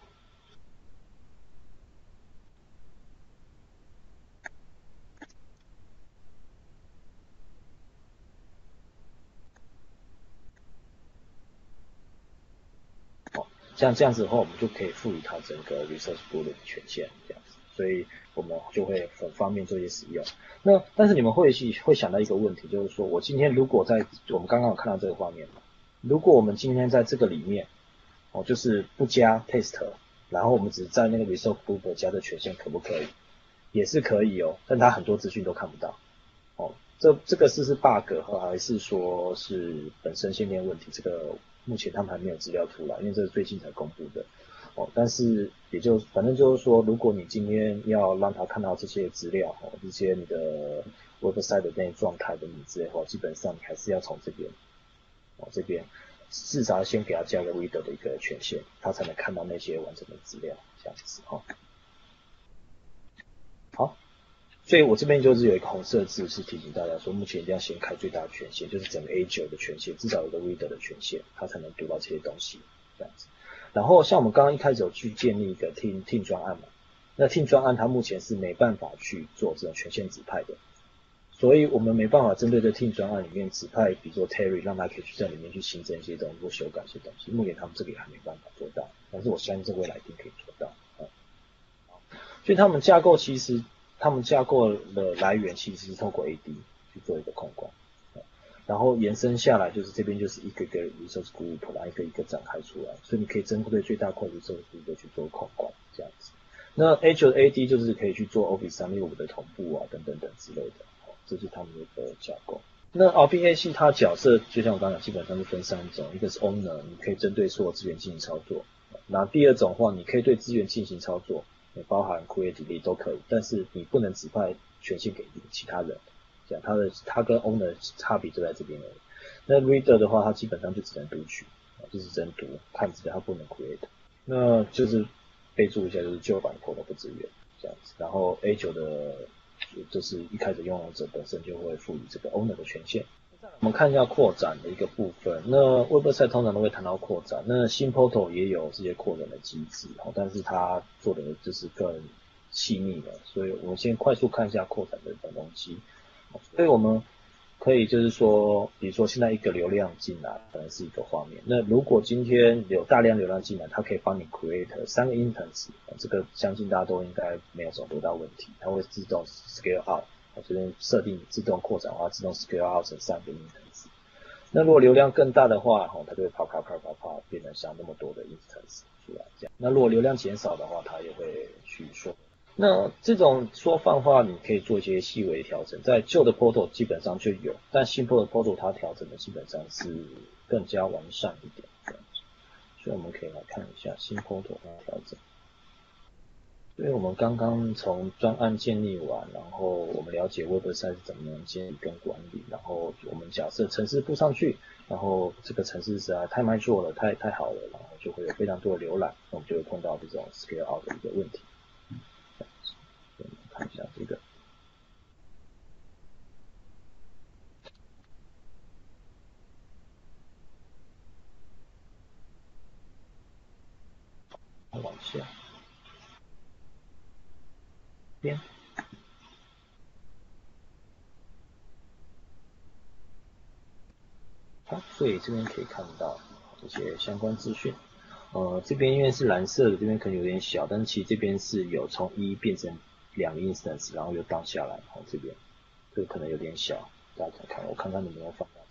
好，像这样子的话，我们就可以赋予它整个 resource pool 的权限，这样子，所以我们就会很方便做一些使用。那但是你们会会想到一个问题，就是说我今天如果在我们刚刚有看到这个画面嘛，如果我们今天在这个里面，哦，就是不加 test， 然后我们只在那个 resource pool 加的权限，可不可以？也是可以哦，但它很多资讯都看不到。哦，这这个是是 bug 还是说是本身先天问题？这个目前他们还没有资料出来，因为这是最近才公布的。哦，但是也就反正就是说，如果你今天要让他看到这些资料，哦，这些你的 website 的那些状态的你之类的话，基本上你还是要从这边，哦这边至少先给他加个 reader 的一个权限，他才能看到那些完整的资料，这样子哈。好。 所以我这边就是有一个红色字是提醒大家说，目前一定要先开最大权限，就是整个 A 九 的权限，至少有个 reader 的权限，它才能读到这些东西这样子。然后像我们刚刚一开始有去建立一个 team team 专案嘛，那 team 专案它目前是没办法去做这种权限指派的，所以我们没办法针对这 team 专案里面指派，比如说 Terry 让他可以去在里面去新增一些东西或修改一些东西，目前他们这个也还没办法做到，但是我相信这未来一定可以做到。嗯、所以他们架构其实他们架构的来源其实是透过 A D 去做一个控管，嗯、然后延伸下来就是这边就是一个个 resource group 然后一个一个展开出来，所以你可以针对最大块 resource group 去做控管这样子。那 A 九 的 A D 就是可以去做 Office 三六五的同步啊等等等之类的，这是他们的一个架构。那 R B A 系它角色就像我刚刚讲，基本上是分三种，一个是 Owner， 你可以针对所有资源进行操作。那第二种的话，你可以对资源进行操作，也包含 Create Delete 都可以，但是你不能指派权限给其他人。这样它的它跟 Owner 差别就在这边而已。那 Reader 的话，它基本上就只能读取，就是只能读看资料，它不能 Create。那就是备注一下，就是旧版 Portal 不支援这样子。然后 A 九 的就是一开始拥有者本身就会赋予这个 owner 的权限。我们看一下扩展的一个部分，那 website 通常都会谈到扩展，那新 portal 也有这些扩展的机制，但是它做的就是更细腻的，所以我们先快速看一下扩展的东西。所以我们可以就是说，比如说现在一个流量进来可能是一个画面，那如果今天有大量流量进来，它可以帮你 create 三个 instance， 这个相信大家都应该没有什么多大问题，它会自动 scale out， 这边设定自动扩展的话，自动 scale out 成三个 instance。那如果流量更大的话，它就会跑跑跑跑跑变成像那么多的 instance 出来这样。那如果流量减少的话，它也会去说。那这种缩放的话，你可以做一些细微调整，在旧的 portal 基本上就有，但新 portal 它调整的基本上是更加完善一点这样子。所以我们可以来看一下新 portal 它的调整。所以我们刚刚从专案建立完，然后我们了解 website 是怎么样建立跟管理，然后我们假设程式铺上去，然后这个程式实在太卖座了，太太好了，然后就会有非常多的浏览，那我们就会碰到这种 scale out 的一个问题。看一下这个，往下边，好，所以这边可以看到这些相关资讯。呃，这边因为是蓝色的，这边可能有点小，但是其实这边是有从一变成两个 instance， 然后又荡下来，然后这边这个可能有点小，大家看，我看看能不能放大。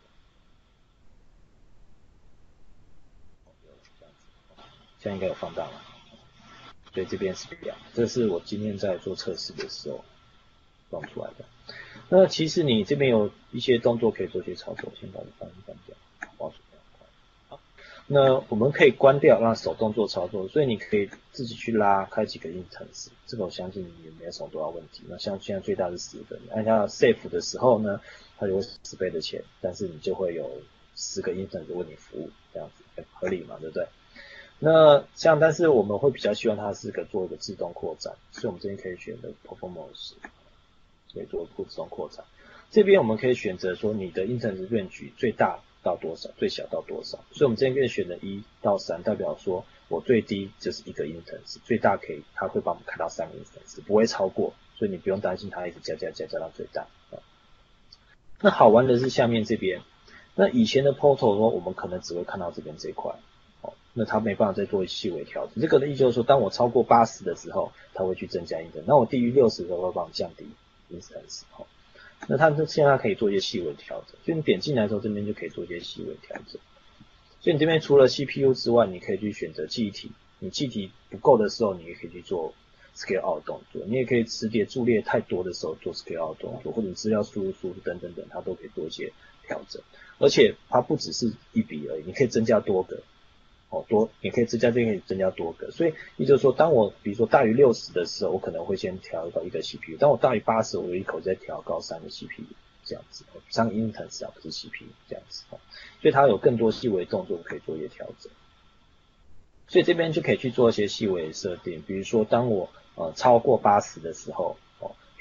这样应该有放大了，所以这边是两，这是我今天在做测试的时候放出来的。那其实你这边有一些动作可以做一些操作，先把它翻一翻掉，滑鼠非常快。好，那我们可以关掉让手动做操作，所以你可以自己去拉开几个 instance， 这个我相信也没有什么多少问题。那像现在最大是十个，你按下 save 的时候呢，它就会十倍的钱，但是你就会有十个 instance 为你服务，这样子合理嘛，对不对？那像，但是我们会比较希望它是个做一个自动扩展，所以我们这边可以选择 performance， 可以做自动扩展。这边我们可以选择说你的 instance range 最大到多少，最小到多少。所以我们这边可以选择一到三，代表说我最低就是一个 instance， 最大可以它会帮我们开到三个 instance， 不会超过，所以你不用担心它一直加加加加到最大。那好玩的是下面这边，那以前的 portal 说我们可能只会看到这边这一块。那它没办法再做细微调整，这个的意思就是说，当我超过八十的时候，它会去增加 instance， 那我低于六十的时候会帮我降低 instance。好，那它现在可以做一些细微调整，所以你点进来的时候，这边就可以做一些细微调整。所以你这边除了 C P U 之外，你可以去选择记忆体，你记忆体不够的时候，你也可以去做 scale out 动作，你也可以磁碟注列太多的时候做 scale out 动作，或者资料输入输入等等等，它都可以做一些调整。而且它不只是一笔而已，你可以增加多个。哦，多，你可以增加这个，可以增加多个，所以也就是说，当我比如说大于六十的时候，我可能会先调到一个 C P U， 当我大于八十，我有一口再调高三个 C P U， 这样子，三个 instance 啊，不是 C P U 这样子，哦，所以它有更多细微动作可以做一些调整，所以这边就可以去做一些细微的设定，比如说当我呃超过八十的时候，哦，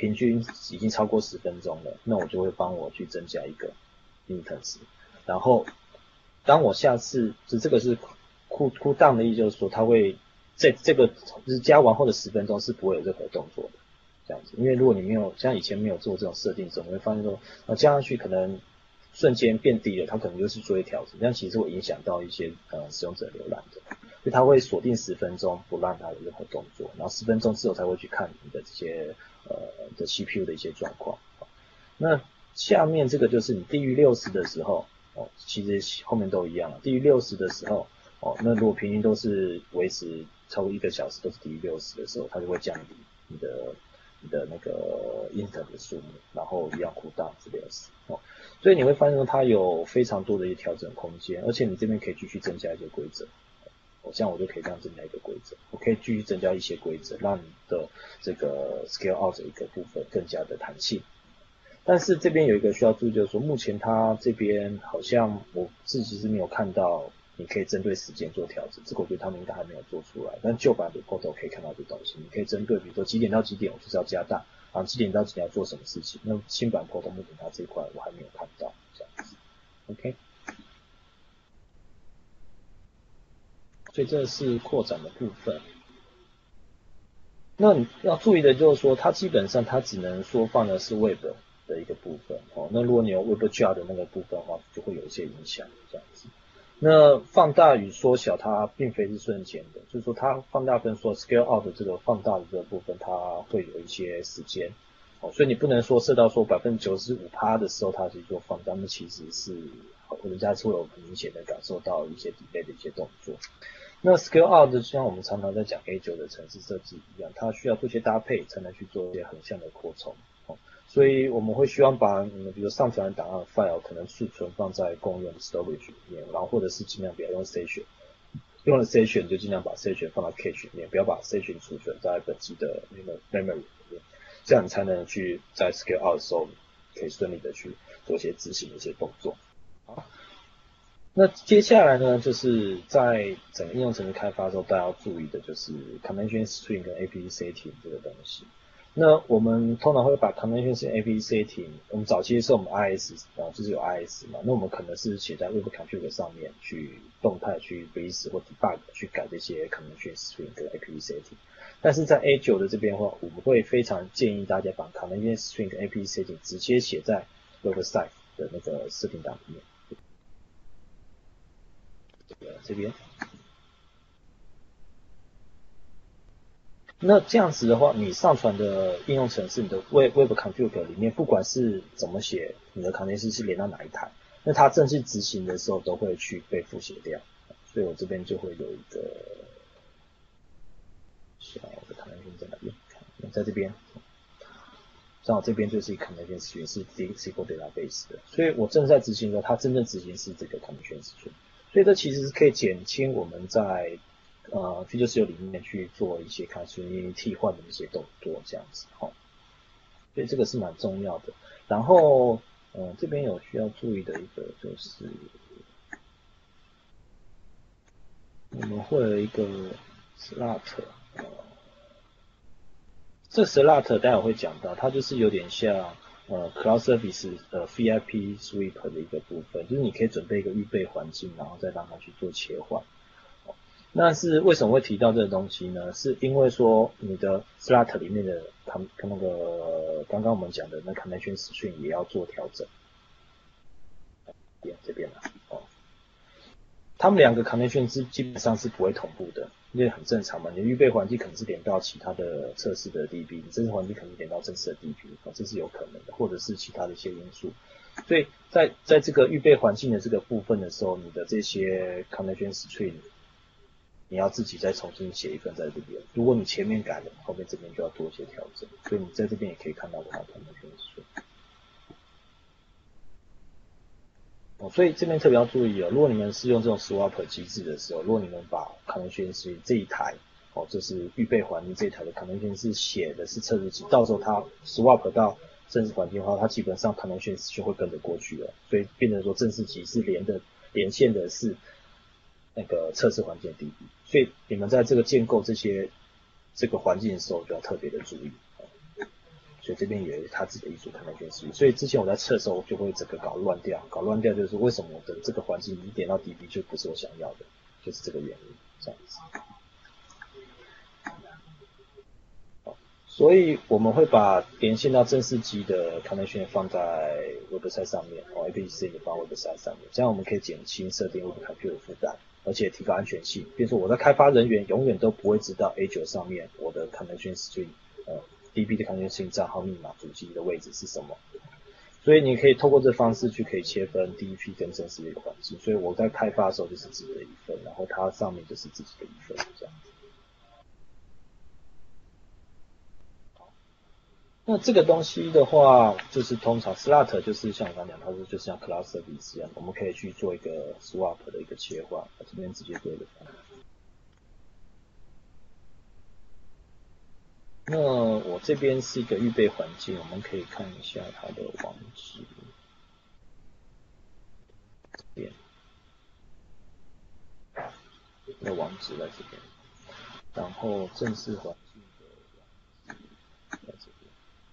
平均已经超过十分钟了，那我就会帮我去增加一个 instance， 然后当我下次就这个是 cool cool down 的意思，就是说它会在这个就是加完后的十分钟是不会有任何动作的，这样子。因为如果你没有像以前没有做这种设定的时候，你会发现说，呃加上去可能瞬间变低了，它可能就是做一调整，这样其实会影响到一些呃使用者浏览的，所以它会锁定十分钟不让它有任何动作，然后十分钟之后才会去看你的这些呃的 C P U 的一些状况。那下面这个就是你低于六十的时候，哦，其实后面都一样了。低于六十的时候，哦，那如果平均都是维持超过一个小时都是低于六十的时候，它就会降低你的你的那个 instance 的数目，然后一样 cooldown 是六十哦。所以你会发现说它有非常多的一些调整空间，而且你这边可以继续增加一些规则。哦，像我就可以这样增加一个规则，我可以继续增加一些规则，让你的这个 scale out 的一个部分更加的弹性。但是这边有一个需要注意，就是说目前它这边好像我自己是没有看到你可以针对时间做调整，这个我觉得他们应该还没有做出来。但旧版的 report 可以看到这东西，你可以针对比如说几点到几点我就是要加大，然后几点到几点要做什么事情。那新版 report 目前它这一块我还没有看到，这样子 ，OK。所以这是扩展的部分。那你要注意的就是说，它基本上它只能说放的是 Web 的一个部分哦。那如果你有 WebGL 的那个部分的话，就会有一些影响这样子。那放大与缩小它并非是瞬间的，就是说它放大跟说 Scale Out 的这个放大的这个部分，它会有一些时间哦，所以你不能说设到说 百分之九十五 的时候它去做放大，那其实是人家是会有很明显的感受到一些 delay 的一些动作。那 Scale Out 就像我们常常在讲 A 九 的程式设计一样，它需要做些搭配才能去做一些横向的扩充，哦，所以我们会希望把你们比如上传的档案 file 可能储存放在共用的 storage 里面，然后或者是尽量不要用 session， 用了 session 就尽量把 session 放到 cache 里面，不要把 session 储存在本机的那个 memory 里面，这样你才能去在 Scale Out 的时候可以顺利的去做一些执行的一些动作。好。那接下来呢，就是在整个应用程式开发的时候，大家要注意的就是 convention string 跟 A P C setting 这个东西。那我们通常会把 convention string A P C setting， 我们早期的时候我们 I S 啊，就是有 I S 嘛，那我们可能是写在 Web Config 上面去动态去 release 或 debug 去改这些 convention string 跟 A P C setting。但是在 A 九 的这边的话，我们会非常建议大家把 convention string 跟 A P C setting 直接写在 website 的那个视频档里面。这边，那这样子的话，你上传的应用程式，你的 Web Web Config 里面，不管是怎么写，你的 connection 是连到哪一台，那它正式执行的时候都会去被复写掉。所以我这边就会有一个，像我的 connection 在哪边？在这边，像我这边就是一个 connection string 是 S Q L database 的，所以我正在执行的时候，它真正执行是这个 connection string。所以这其实是可以减轻我们在呃 Visual Studio 里面去做一些看顺序替换的一些动作，这样子哈、哦。所以这个是蛮重要的。然后呃这边有需要注意的一个就是，我们会有一个 slot， 呃，这 slot 待会会讲到，它就是有点像呃 Cloud Service 的 V I P Sweep 的一个部分，就是你可以准备一个预备环境，然后再让它去做切换。那是为什么会提到这个东西呢？是因为说你的 slot 里面的那个刚刚我们讲的那 connection string 也要做调整。这边啊，哦，他们两个 connection 是基本上是不会同步的，因为很正常嘛。你的预备环境可能是连到其他的测试的 D B， 你正式环境可能连到正式的 D B， 哦，这是有可能的，或者是其他的一些因素。所以在在这个预备环境的这个部分的时候，你的这些 connection string你要自己再重新写一份在这边。如果你前面改了，后面这边就要多一些调整。所以你在这边也可以看到我的 connection string。哦，所以这边特别要注意哦，如果你们是用这种 swap 机制的时候，如果你们把 connection string 这一台，哦，就是预备环境这一台的 connection 是写的是测试机，到时候它 swap 到正式环境的话，它基本上 connection 就会跟着过去了，所以变成说正式机是连的连线的是那个测试环境的 D B， 所以你们在这个建构这些这个环境的时候就要特别的注意。 所以这边也有它自己的艺术可能性是，所以之前我在测的时候就会整个搞乱掉，搞乱掉就是为什么我的这个环境一点到 D B 就不是我想要的，就是这个原因，这样子。所以我们会把连线到正式机的 connection 放在 website 上面，哦 A P C 也放 website 上面，这样我们可以减轻设定 web computer 的负担，而且提高安全性。比如说我的开发人员永远都不会知道 A 九 上面我的 connection string， 呃 D B 的 connection string 账号密码主机的位置是什么。所以你可以透过这方式去可以切分 D E P 跟正式的一个环境。所以我在开发的时候就是自己的一份，然后它上面就是自己的一份，这样子。那这个东西的话，就是通常 slot 就是像我刚刚讲，它是就像 class service 一样，我们可以去做一个 swap 的一个切换，这边直接做一个方案。那我这边是一个预备环境，我们可以看一下它的网址。这边，那网址在这边，然后正式环境的网址在这边。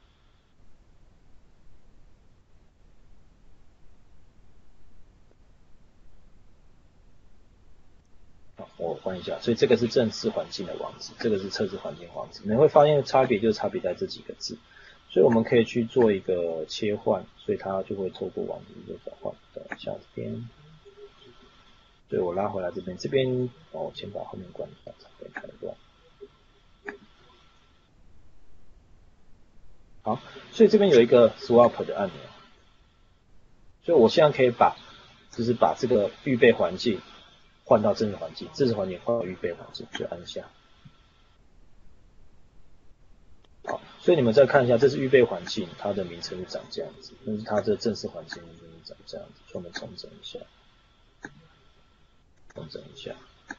我换一下，所以这个是正式环境的网址，这个是测试环境网址。你会发现差别就是差别在这几个字，所以我们可以去做一个切换，所以它就会透过网址就转换到下这边。所以我拉回来这边，这边哦，我先把后面关一下，才会开乱。好，所以这边有一个 swap 的按钮，所以我现在可以把，就是把这个预备环境换到正式环境，正式环境换到预备环境，就按下。好，所以你们再看一下，这是预备环境，它的名称是长这样子，但是它的正式环境名称是长这样子，所以我们重整一下，重整一下，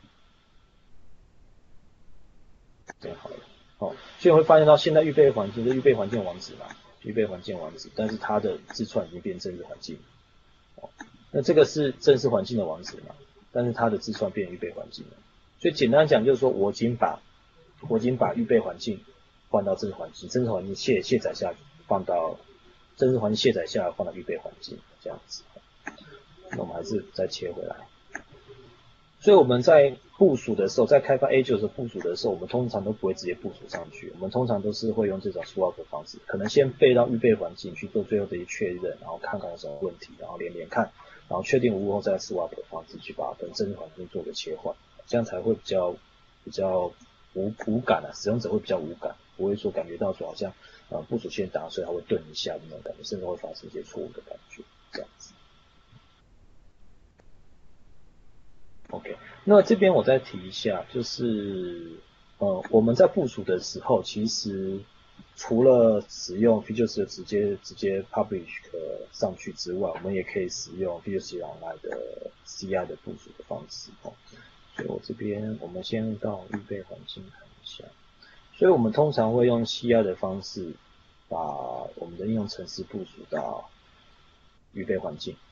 这样好了。哦，所以会发现到现在预备环境是预备环境网址嘛，预备环境网址，但是它的字串已经变正式环境。哦，那这个是正式环境的网址嘛，但是它的字串变预备环境了。所以简单讲就是说，我已经把我已经把预备环境换到正式环境，正式环境卸卸载下放到正式环境卸载下放到预备环境这样子。那我们还是再切回来。所以我们在部署的时候，在开发 A 九 的部署的时候，我们通常都不会直接部署上去，我们通常都是会用这种 swap 的方式，可能先备到预备环境去做最后的一确认，然后看看有什么问题，然后连连看，然后确定无误后再 swap 的方式去把它跟真实环境做个切换，这样才会比较比较无无感啊，使用者会比较无感，不会说感觉到说好像呃部署线打碎它会顿一下的那种感觉，甚至会发生一些错误的感觉，这样子。OK， 那这边我再提一下，就是呃我们在部署的时候，其实除了使用 Visual 直接直接 publish 上去之外，我们也可以使用 Visual Online 的 C I 的部署的方式哦。所以我这边我们先到预备环境看一下，所以我们通常会用 C I 的方式把我们的应用程式部署到预备环境。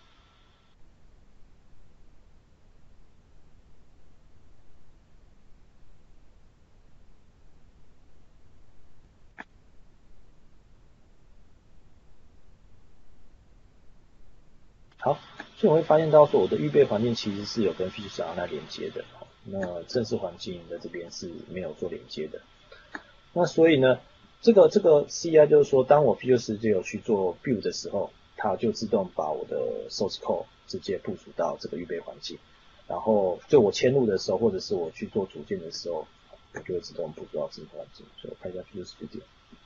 好，所以我会发现到说我的预备环境其实是有跟 Visual Online 连接的，那正式环境的这边是没有做连接的。那所以呢，这个这个 C I 就是说，当我 Visual Studio 去做 build 的时候，它就自动把我的 source code 直接部署到这个预备环境，然后就我迁入的时候，或者是我去做组件的时候，我就会自动部署到正式环境。所以我看一下 Visual Studio。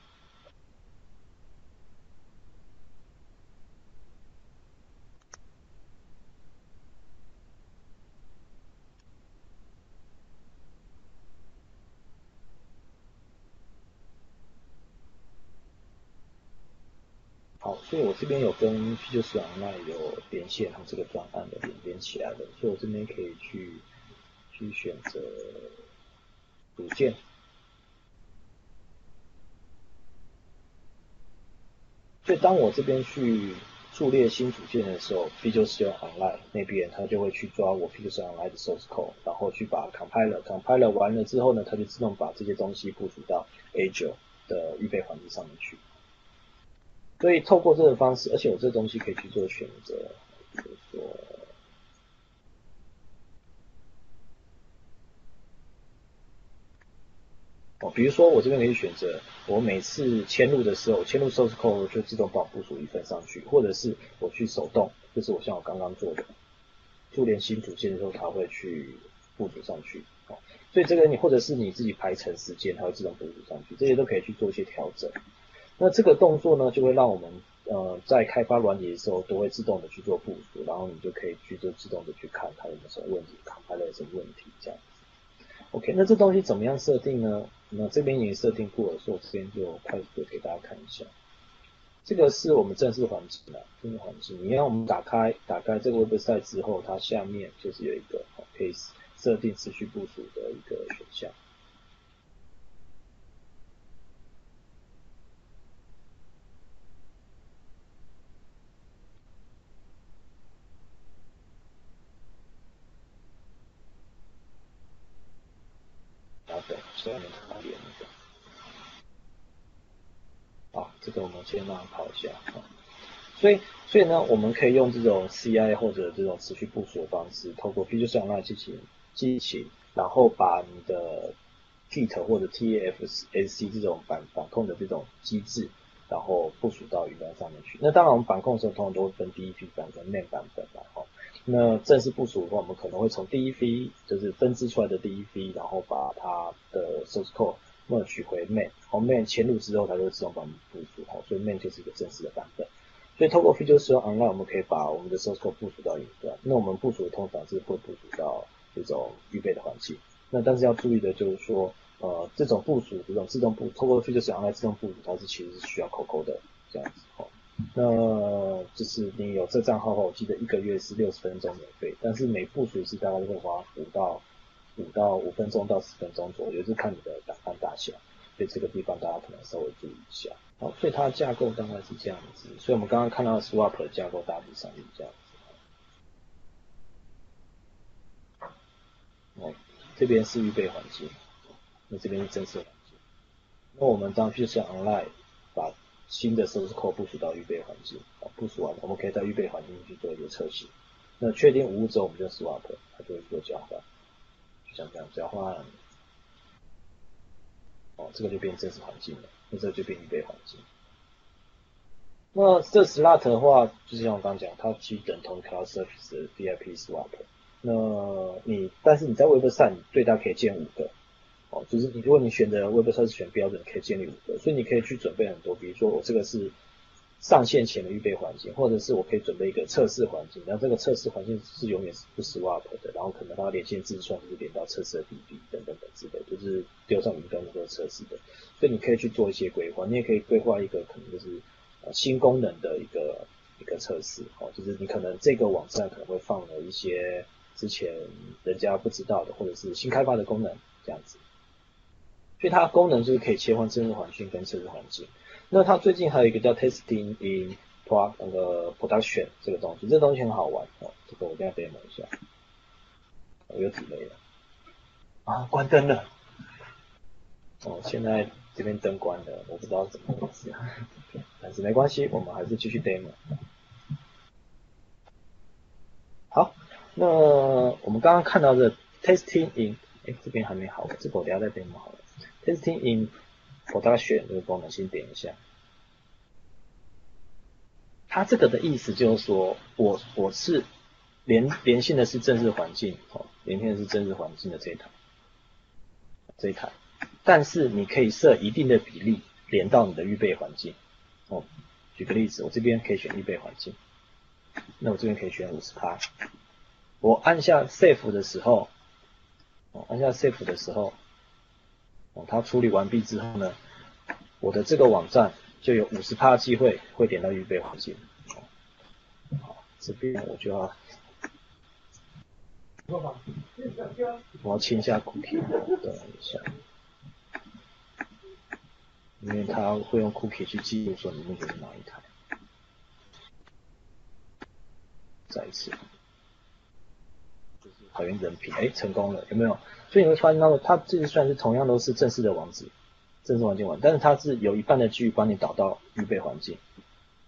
好，所以我这边有跟 Visual Online 有连线，然后这个专案的连连起来了，所以我这边可以去去选择组件。所以当我这边去注列新组件的时候 ，Visual Studio Online 那边它就会去抓我 Visual Online 的 source code， 然后去把 compiler compiler 完了之后呢，它就自动把这些东西部署到 A 九 的预备环境上面去。 所以透过这个方式，而且我这东西可以去做选择，比如说，哦，比如说我这边可以选择，我每次迁入的时候，迁入 source code 就自动帮我部署一份上去，或者是我去手动，就是我像我刚刚做的，就连新组件的时候，它会去部署上去。哦，所以这个你或者是你自己排程时间，它会自动部署上去，这些都可以去做一些调整。那这个动作呢，就会让我们呃在开发软体的时候，都会自动的去做部署，然后你就可以去做自动的去看它有没有什么问题，看它有什么问题这样子。OK， 那这东西怎么样设定呢？那这边已经设定过了，所以我这边就快速的给大家看一下。这个是我们正式环境啦，正式环境。你让我们打开打开这个 website 之后，它下面就是有一个可以设定持续部署的一个选项。然后等下面它连一个。好，这个我们先让它跑一下。所以，所以呢，我们可以用这种 C I 或者这种持续部署的方式，透过 Feature Online 进行进行，然后把你的 Git 或者 T A F S C 这种反反控的这种机制，然后部署到云端上面去。那当然，我们反控的时候，通常都会分第一批版跟 main 版本嘛，哈。那正式部署的话，我们可能会从第一批就是分支出来的第一批，然后把它的 source code merge 回 main， 然后 main 迁入之后，它就会自动帮我们部署，哈，所以 main 就是一个正式的版本。所以透过 Feature Online， 我们可以把我们的 source code 部署到云端。那我们部署的通常是会部署到这种预备的环境。那但是要注意的就是说，呃，这种部署，这种自动部，透过 Feature Online 自动部署，它是其实是需要扣扣的这样子。哦，那就是你有这账号后，我记得一个月是六十分钟免费，但是每部署一次大概会花五到五到五分钟到十分钟左右，就是看你的档案大小。所以这个地方大家可能稍微注意一下。好，所以它的架构大概是这样子。所以我们刚刚看到的 swap 的架构大致上是这样子。哦，这边是预备环境，那这边是正式环境。那我们当然就是 online 把新的 source code 部署到预备环境，部署完了，我们可以在预备环境去做一个测试。那确定无误之后，我们就 swap， 它就会做交换，就像这样交换。哦，这个就变正式环境了，那这个就变预备环境。那这 slot 的话，就是像我刚刚讲，它其实等同 Cloud Service 的 V I P swap。那你，但是你在 website 你最大可以建五个，哦，就是你如果你选的 website 是选标准，可以建立五个，所以你可以去准备很多，比如说我这个是上线前的预备环境，或者是我可以准备一个测试环境，然后这个测试环境是永远是不 swap 的，然后可能它连线自算就是连到测试的 D B 等等等之类，就是丢上云端做测试的，所以你可以去做一些规划，你也可以规划一个可能就是呃新功能的一个一个测试，哦，就是你可能这个网站可能会放了一些之前人家不知道的，或者是新开发的功能这样子，所以它功能就是可以切换真实环境跟测试环境。那它最近还有一个叫 Testing in Pro 那个 Production 这个东西，这个东西很好玩哦，这个我等下 demo 一下。我又 delay 了啊，关灯了。哦，现在这边灯关了，我不知道怎么回事，但是没关系，我们还是继续 demo。好，那我们刚刚看到的 Testing in， 哎，这边还没好，这个我等下再 demo 好了。Testing in Production 这个功能先点一下。它这个的意思就是说，我我是连连线的是正式环境，哦，连线的是正式环境的这一台，这一台，但是你可以设一定的比例连到你的预备环境，哦，举个例子，我这边可以选预备环境，那我这边可以选 百分之五十， 我按下 Save 的时候，哦，按下 Save 的时候，哦，它处理完毕之后呢，我的这个网站就有 百分之五十 的机会会点到预备环境。好，这边我就要我要清一下 cookie， 等一下，因为它会用 cookie 去记录说你那个是哪一台。再一次，就是讨厌人品，哎，成功了，有没有？所以你会发现到它这虽然是同样都是正式的网址，正式环境网，但是它是有一半的几率帮你导到预备环境。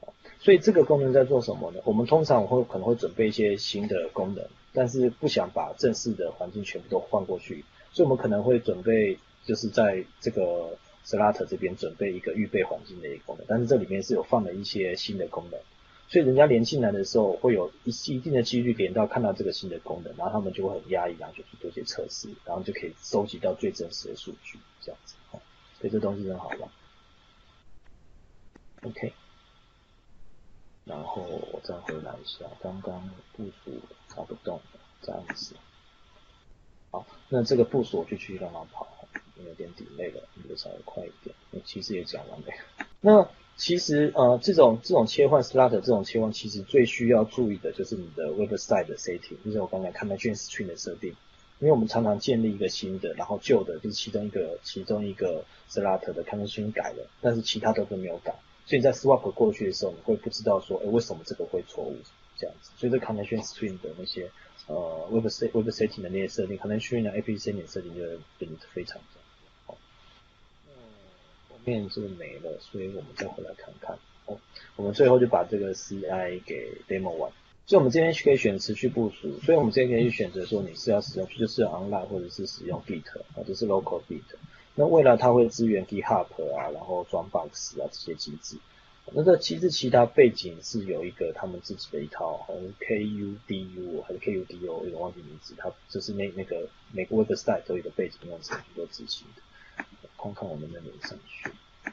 所以这个功能在做什么呢？我们通常会可能会准备一些新的功能，但是不想把正式的环境全部都换过去，所以我们可能会准备就是在这个 Slate 这边准备一个预备环境的一个功能，但是这里面是有放了一些新的功能，所以人家连进来的时候会有一一定的几率连到看到这个新的功能，然后他们就会很压抑，然后就去做一些测试，然后就可以收集到最真实的数据，这样子。所以这东西真好玩。OK。然后我再回来一下，刚刚部署跑不动，这样子。好，那这个部署我就继续让它跑，有点 delay 了，你就稍微快一点。我其实也讲完了。那其实呃这种这种切换 slot 这种切换，其实最需要注意的就是你的 website 的 setting， 就是我刚才看到 connection string 的设定。因为我们常常建立一个新的，然后旧的就是其中一个其中一个 slot 的 connection 改了，但是其他都是没有改。所以你在 swap 过去的时候，你会不知道说，哎，为什么这个会错误这样子。所以这 connection string 的那些呃 web set web setting 的那些设定 ，connection 的 A P I setting 设定就变得非常重要。好，后面这个没了，所以我们再回来看看。哦，我们最后就把这个 C I 给 demo 完。所以我们这边可以选持续部署，所以我们这边可以选择说你是要使用就是 online 或者是使用 Git 或者是 local Git。那未来它会支援 GitHub 啊，然后装 Box 啊这些机制。那这其实其他背景是有一个他们自己的一套，好像 K U D U 还是 K U D O， 有点忘记名字，它就是那那个每个 website 都有一个背景用程序做执行的。看看我们能连上去。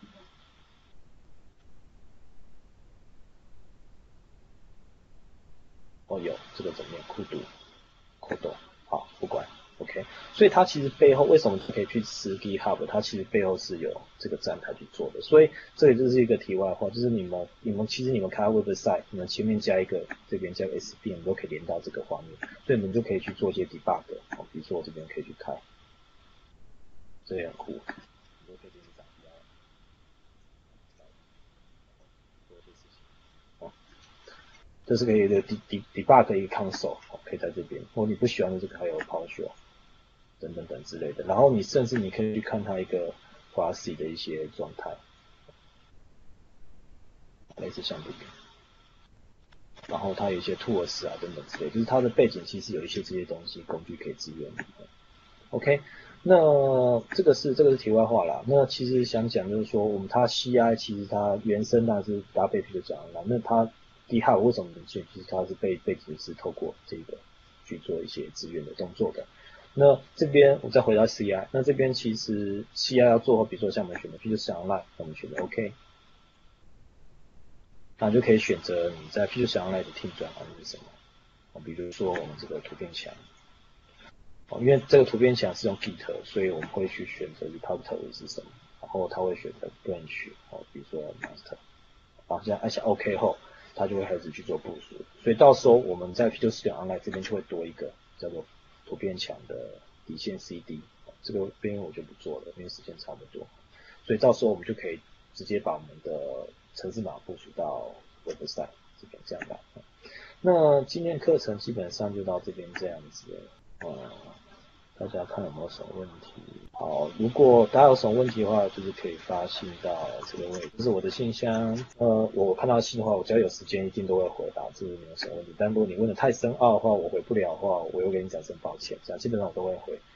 哦，有这个怎么样？酷度、酷度，好，不管。OK， 所以它其实背后为什么可以去吃 GitHub？ 它其实背后是有这个站台去做的。所以这里就是一个题外话，就是你们你们其实你们开 website， 你们前面加一个这边加个 S V M 都可以连到这个画面，所以你们就可以去做一些 debug。哦，比如说我这边可以去开，这也很酷，你就可以进去找 D I。做这事情。哦，这是可以的 debug 一个 console， 可以在这边。或你不喜欢的这个还有 PowerShell。等等等之类的，然后你甚至你可以去看它一个 Fuzzy 的一些状态，类似像这个，然后它有一些 tools 啊等等之类，就是它的背景其实有一些这些东西工具可以支援。OK， 那这个是这个是题外话啦。那其实想讲就是说，我们它 C I 其实它原生当然是搭配比较讲了，那它 GitHub 为什么能进？其实它是背背景是透过这个去做一些支援的动作的。那这边我再回到 C I， 那这边其实 C I 要做，比如说像我们选的 Feature Online， 我们选的 OK， 那就可以选择你在 Feature Online 的 team 转换是什么。比如说我们这个图片墙，因为这个图片墙是用 Git， 所以我们会去选择 repository 是什么，然后它会选择 branch， 比如说 master， 然后这样按下 OK 后，它就会开始去做部署。所以到时候我们在 Feature Online 这边就会多一个叫做图片墙的底线 C D， 这个边我就不做了，因为时间差不多。所以到时候我们就可以直接把我们的程式码部署到 website 这边这样的。那今天课程基本上就到这边这样子了。嗯，大家看有没有什么问题？好，如果大家有什么问题的话，就是可以发信到这个位置，这是我的信箱。呃，我看到信的话，我只要有时间一定都会回答，这是没有什么问题。但如果你问的太深奥的话，我回不了的话，我又跟你讲声抱歉，这样基本上我都会回。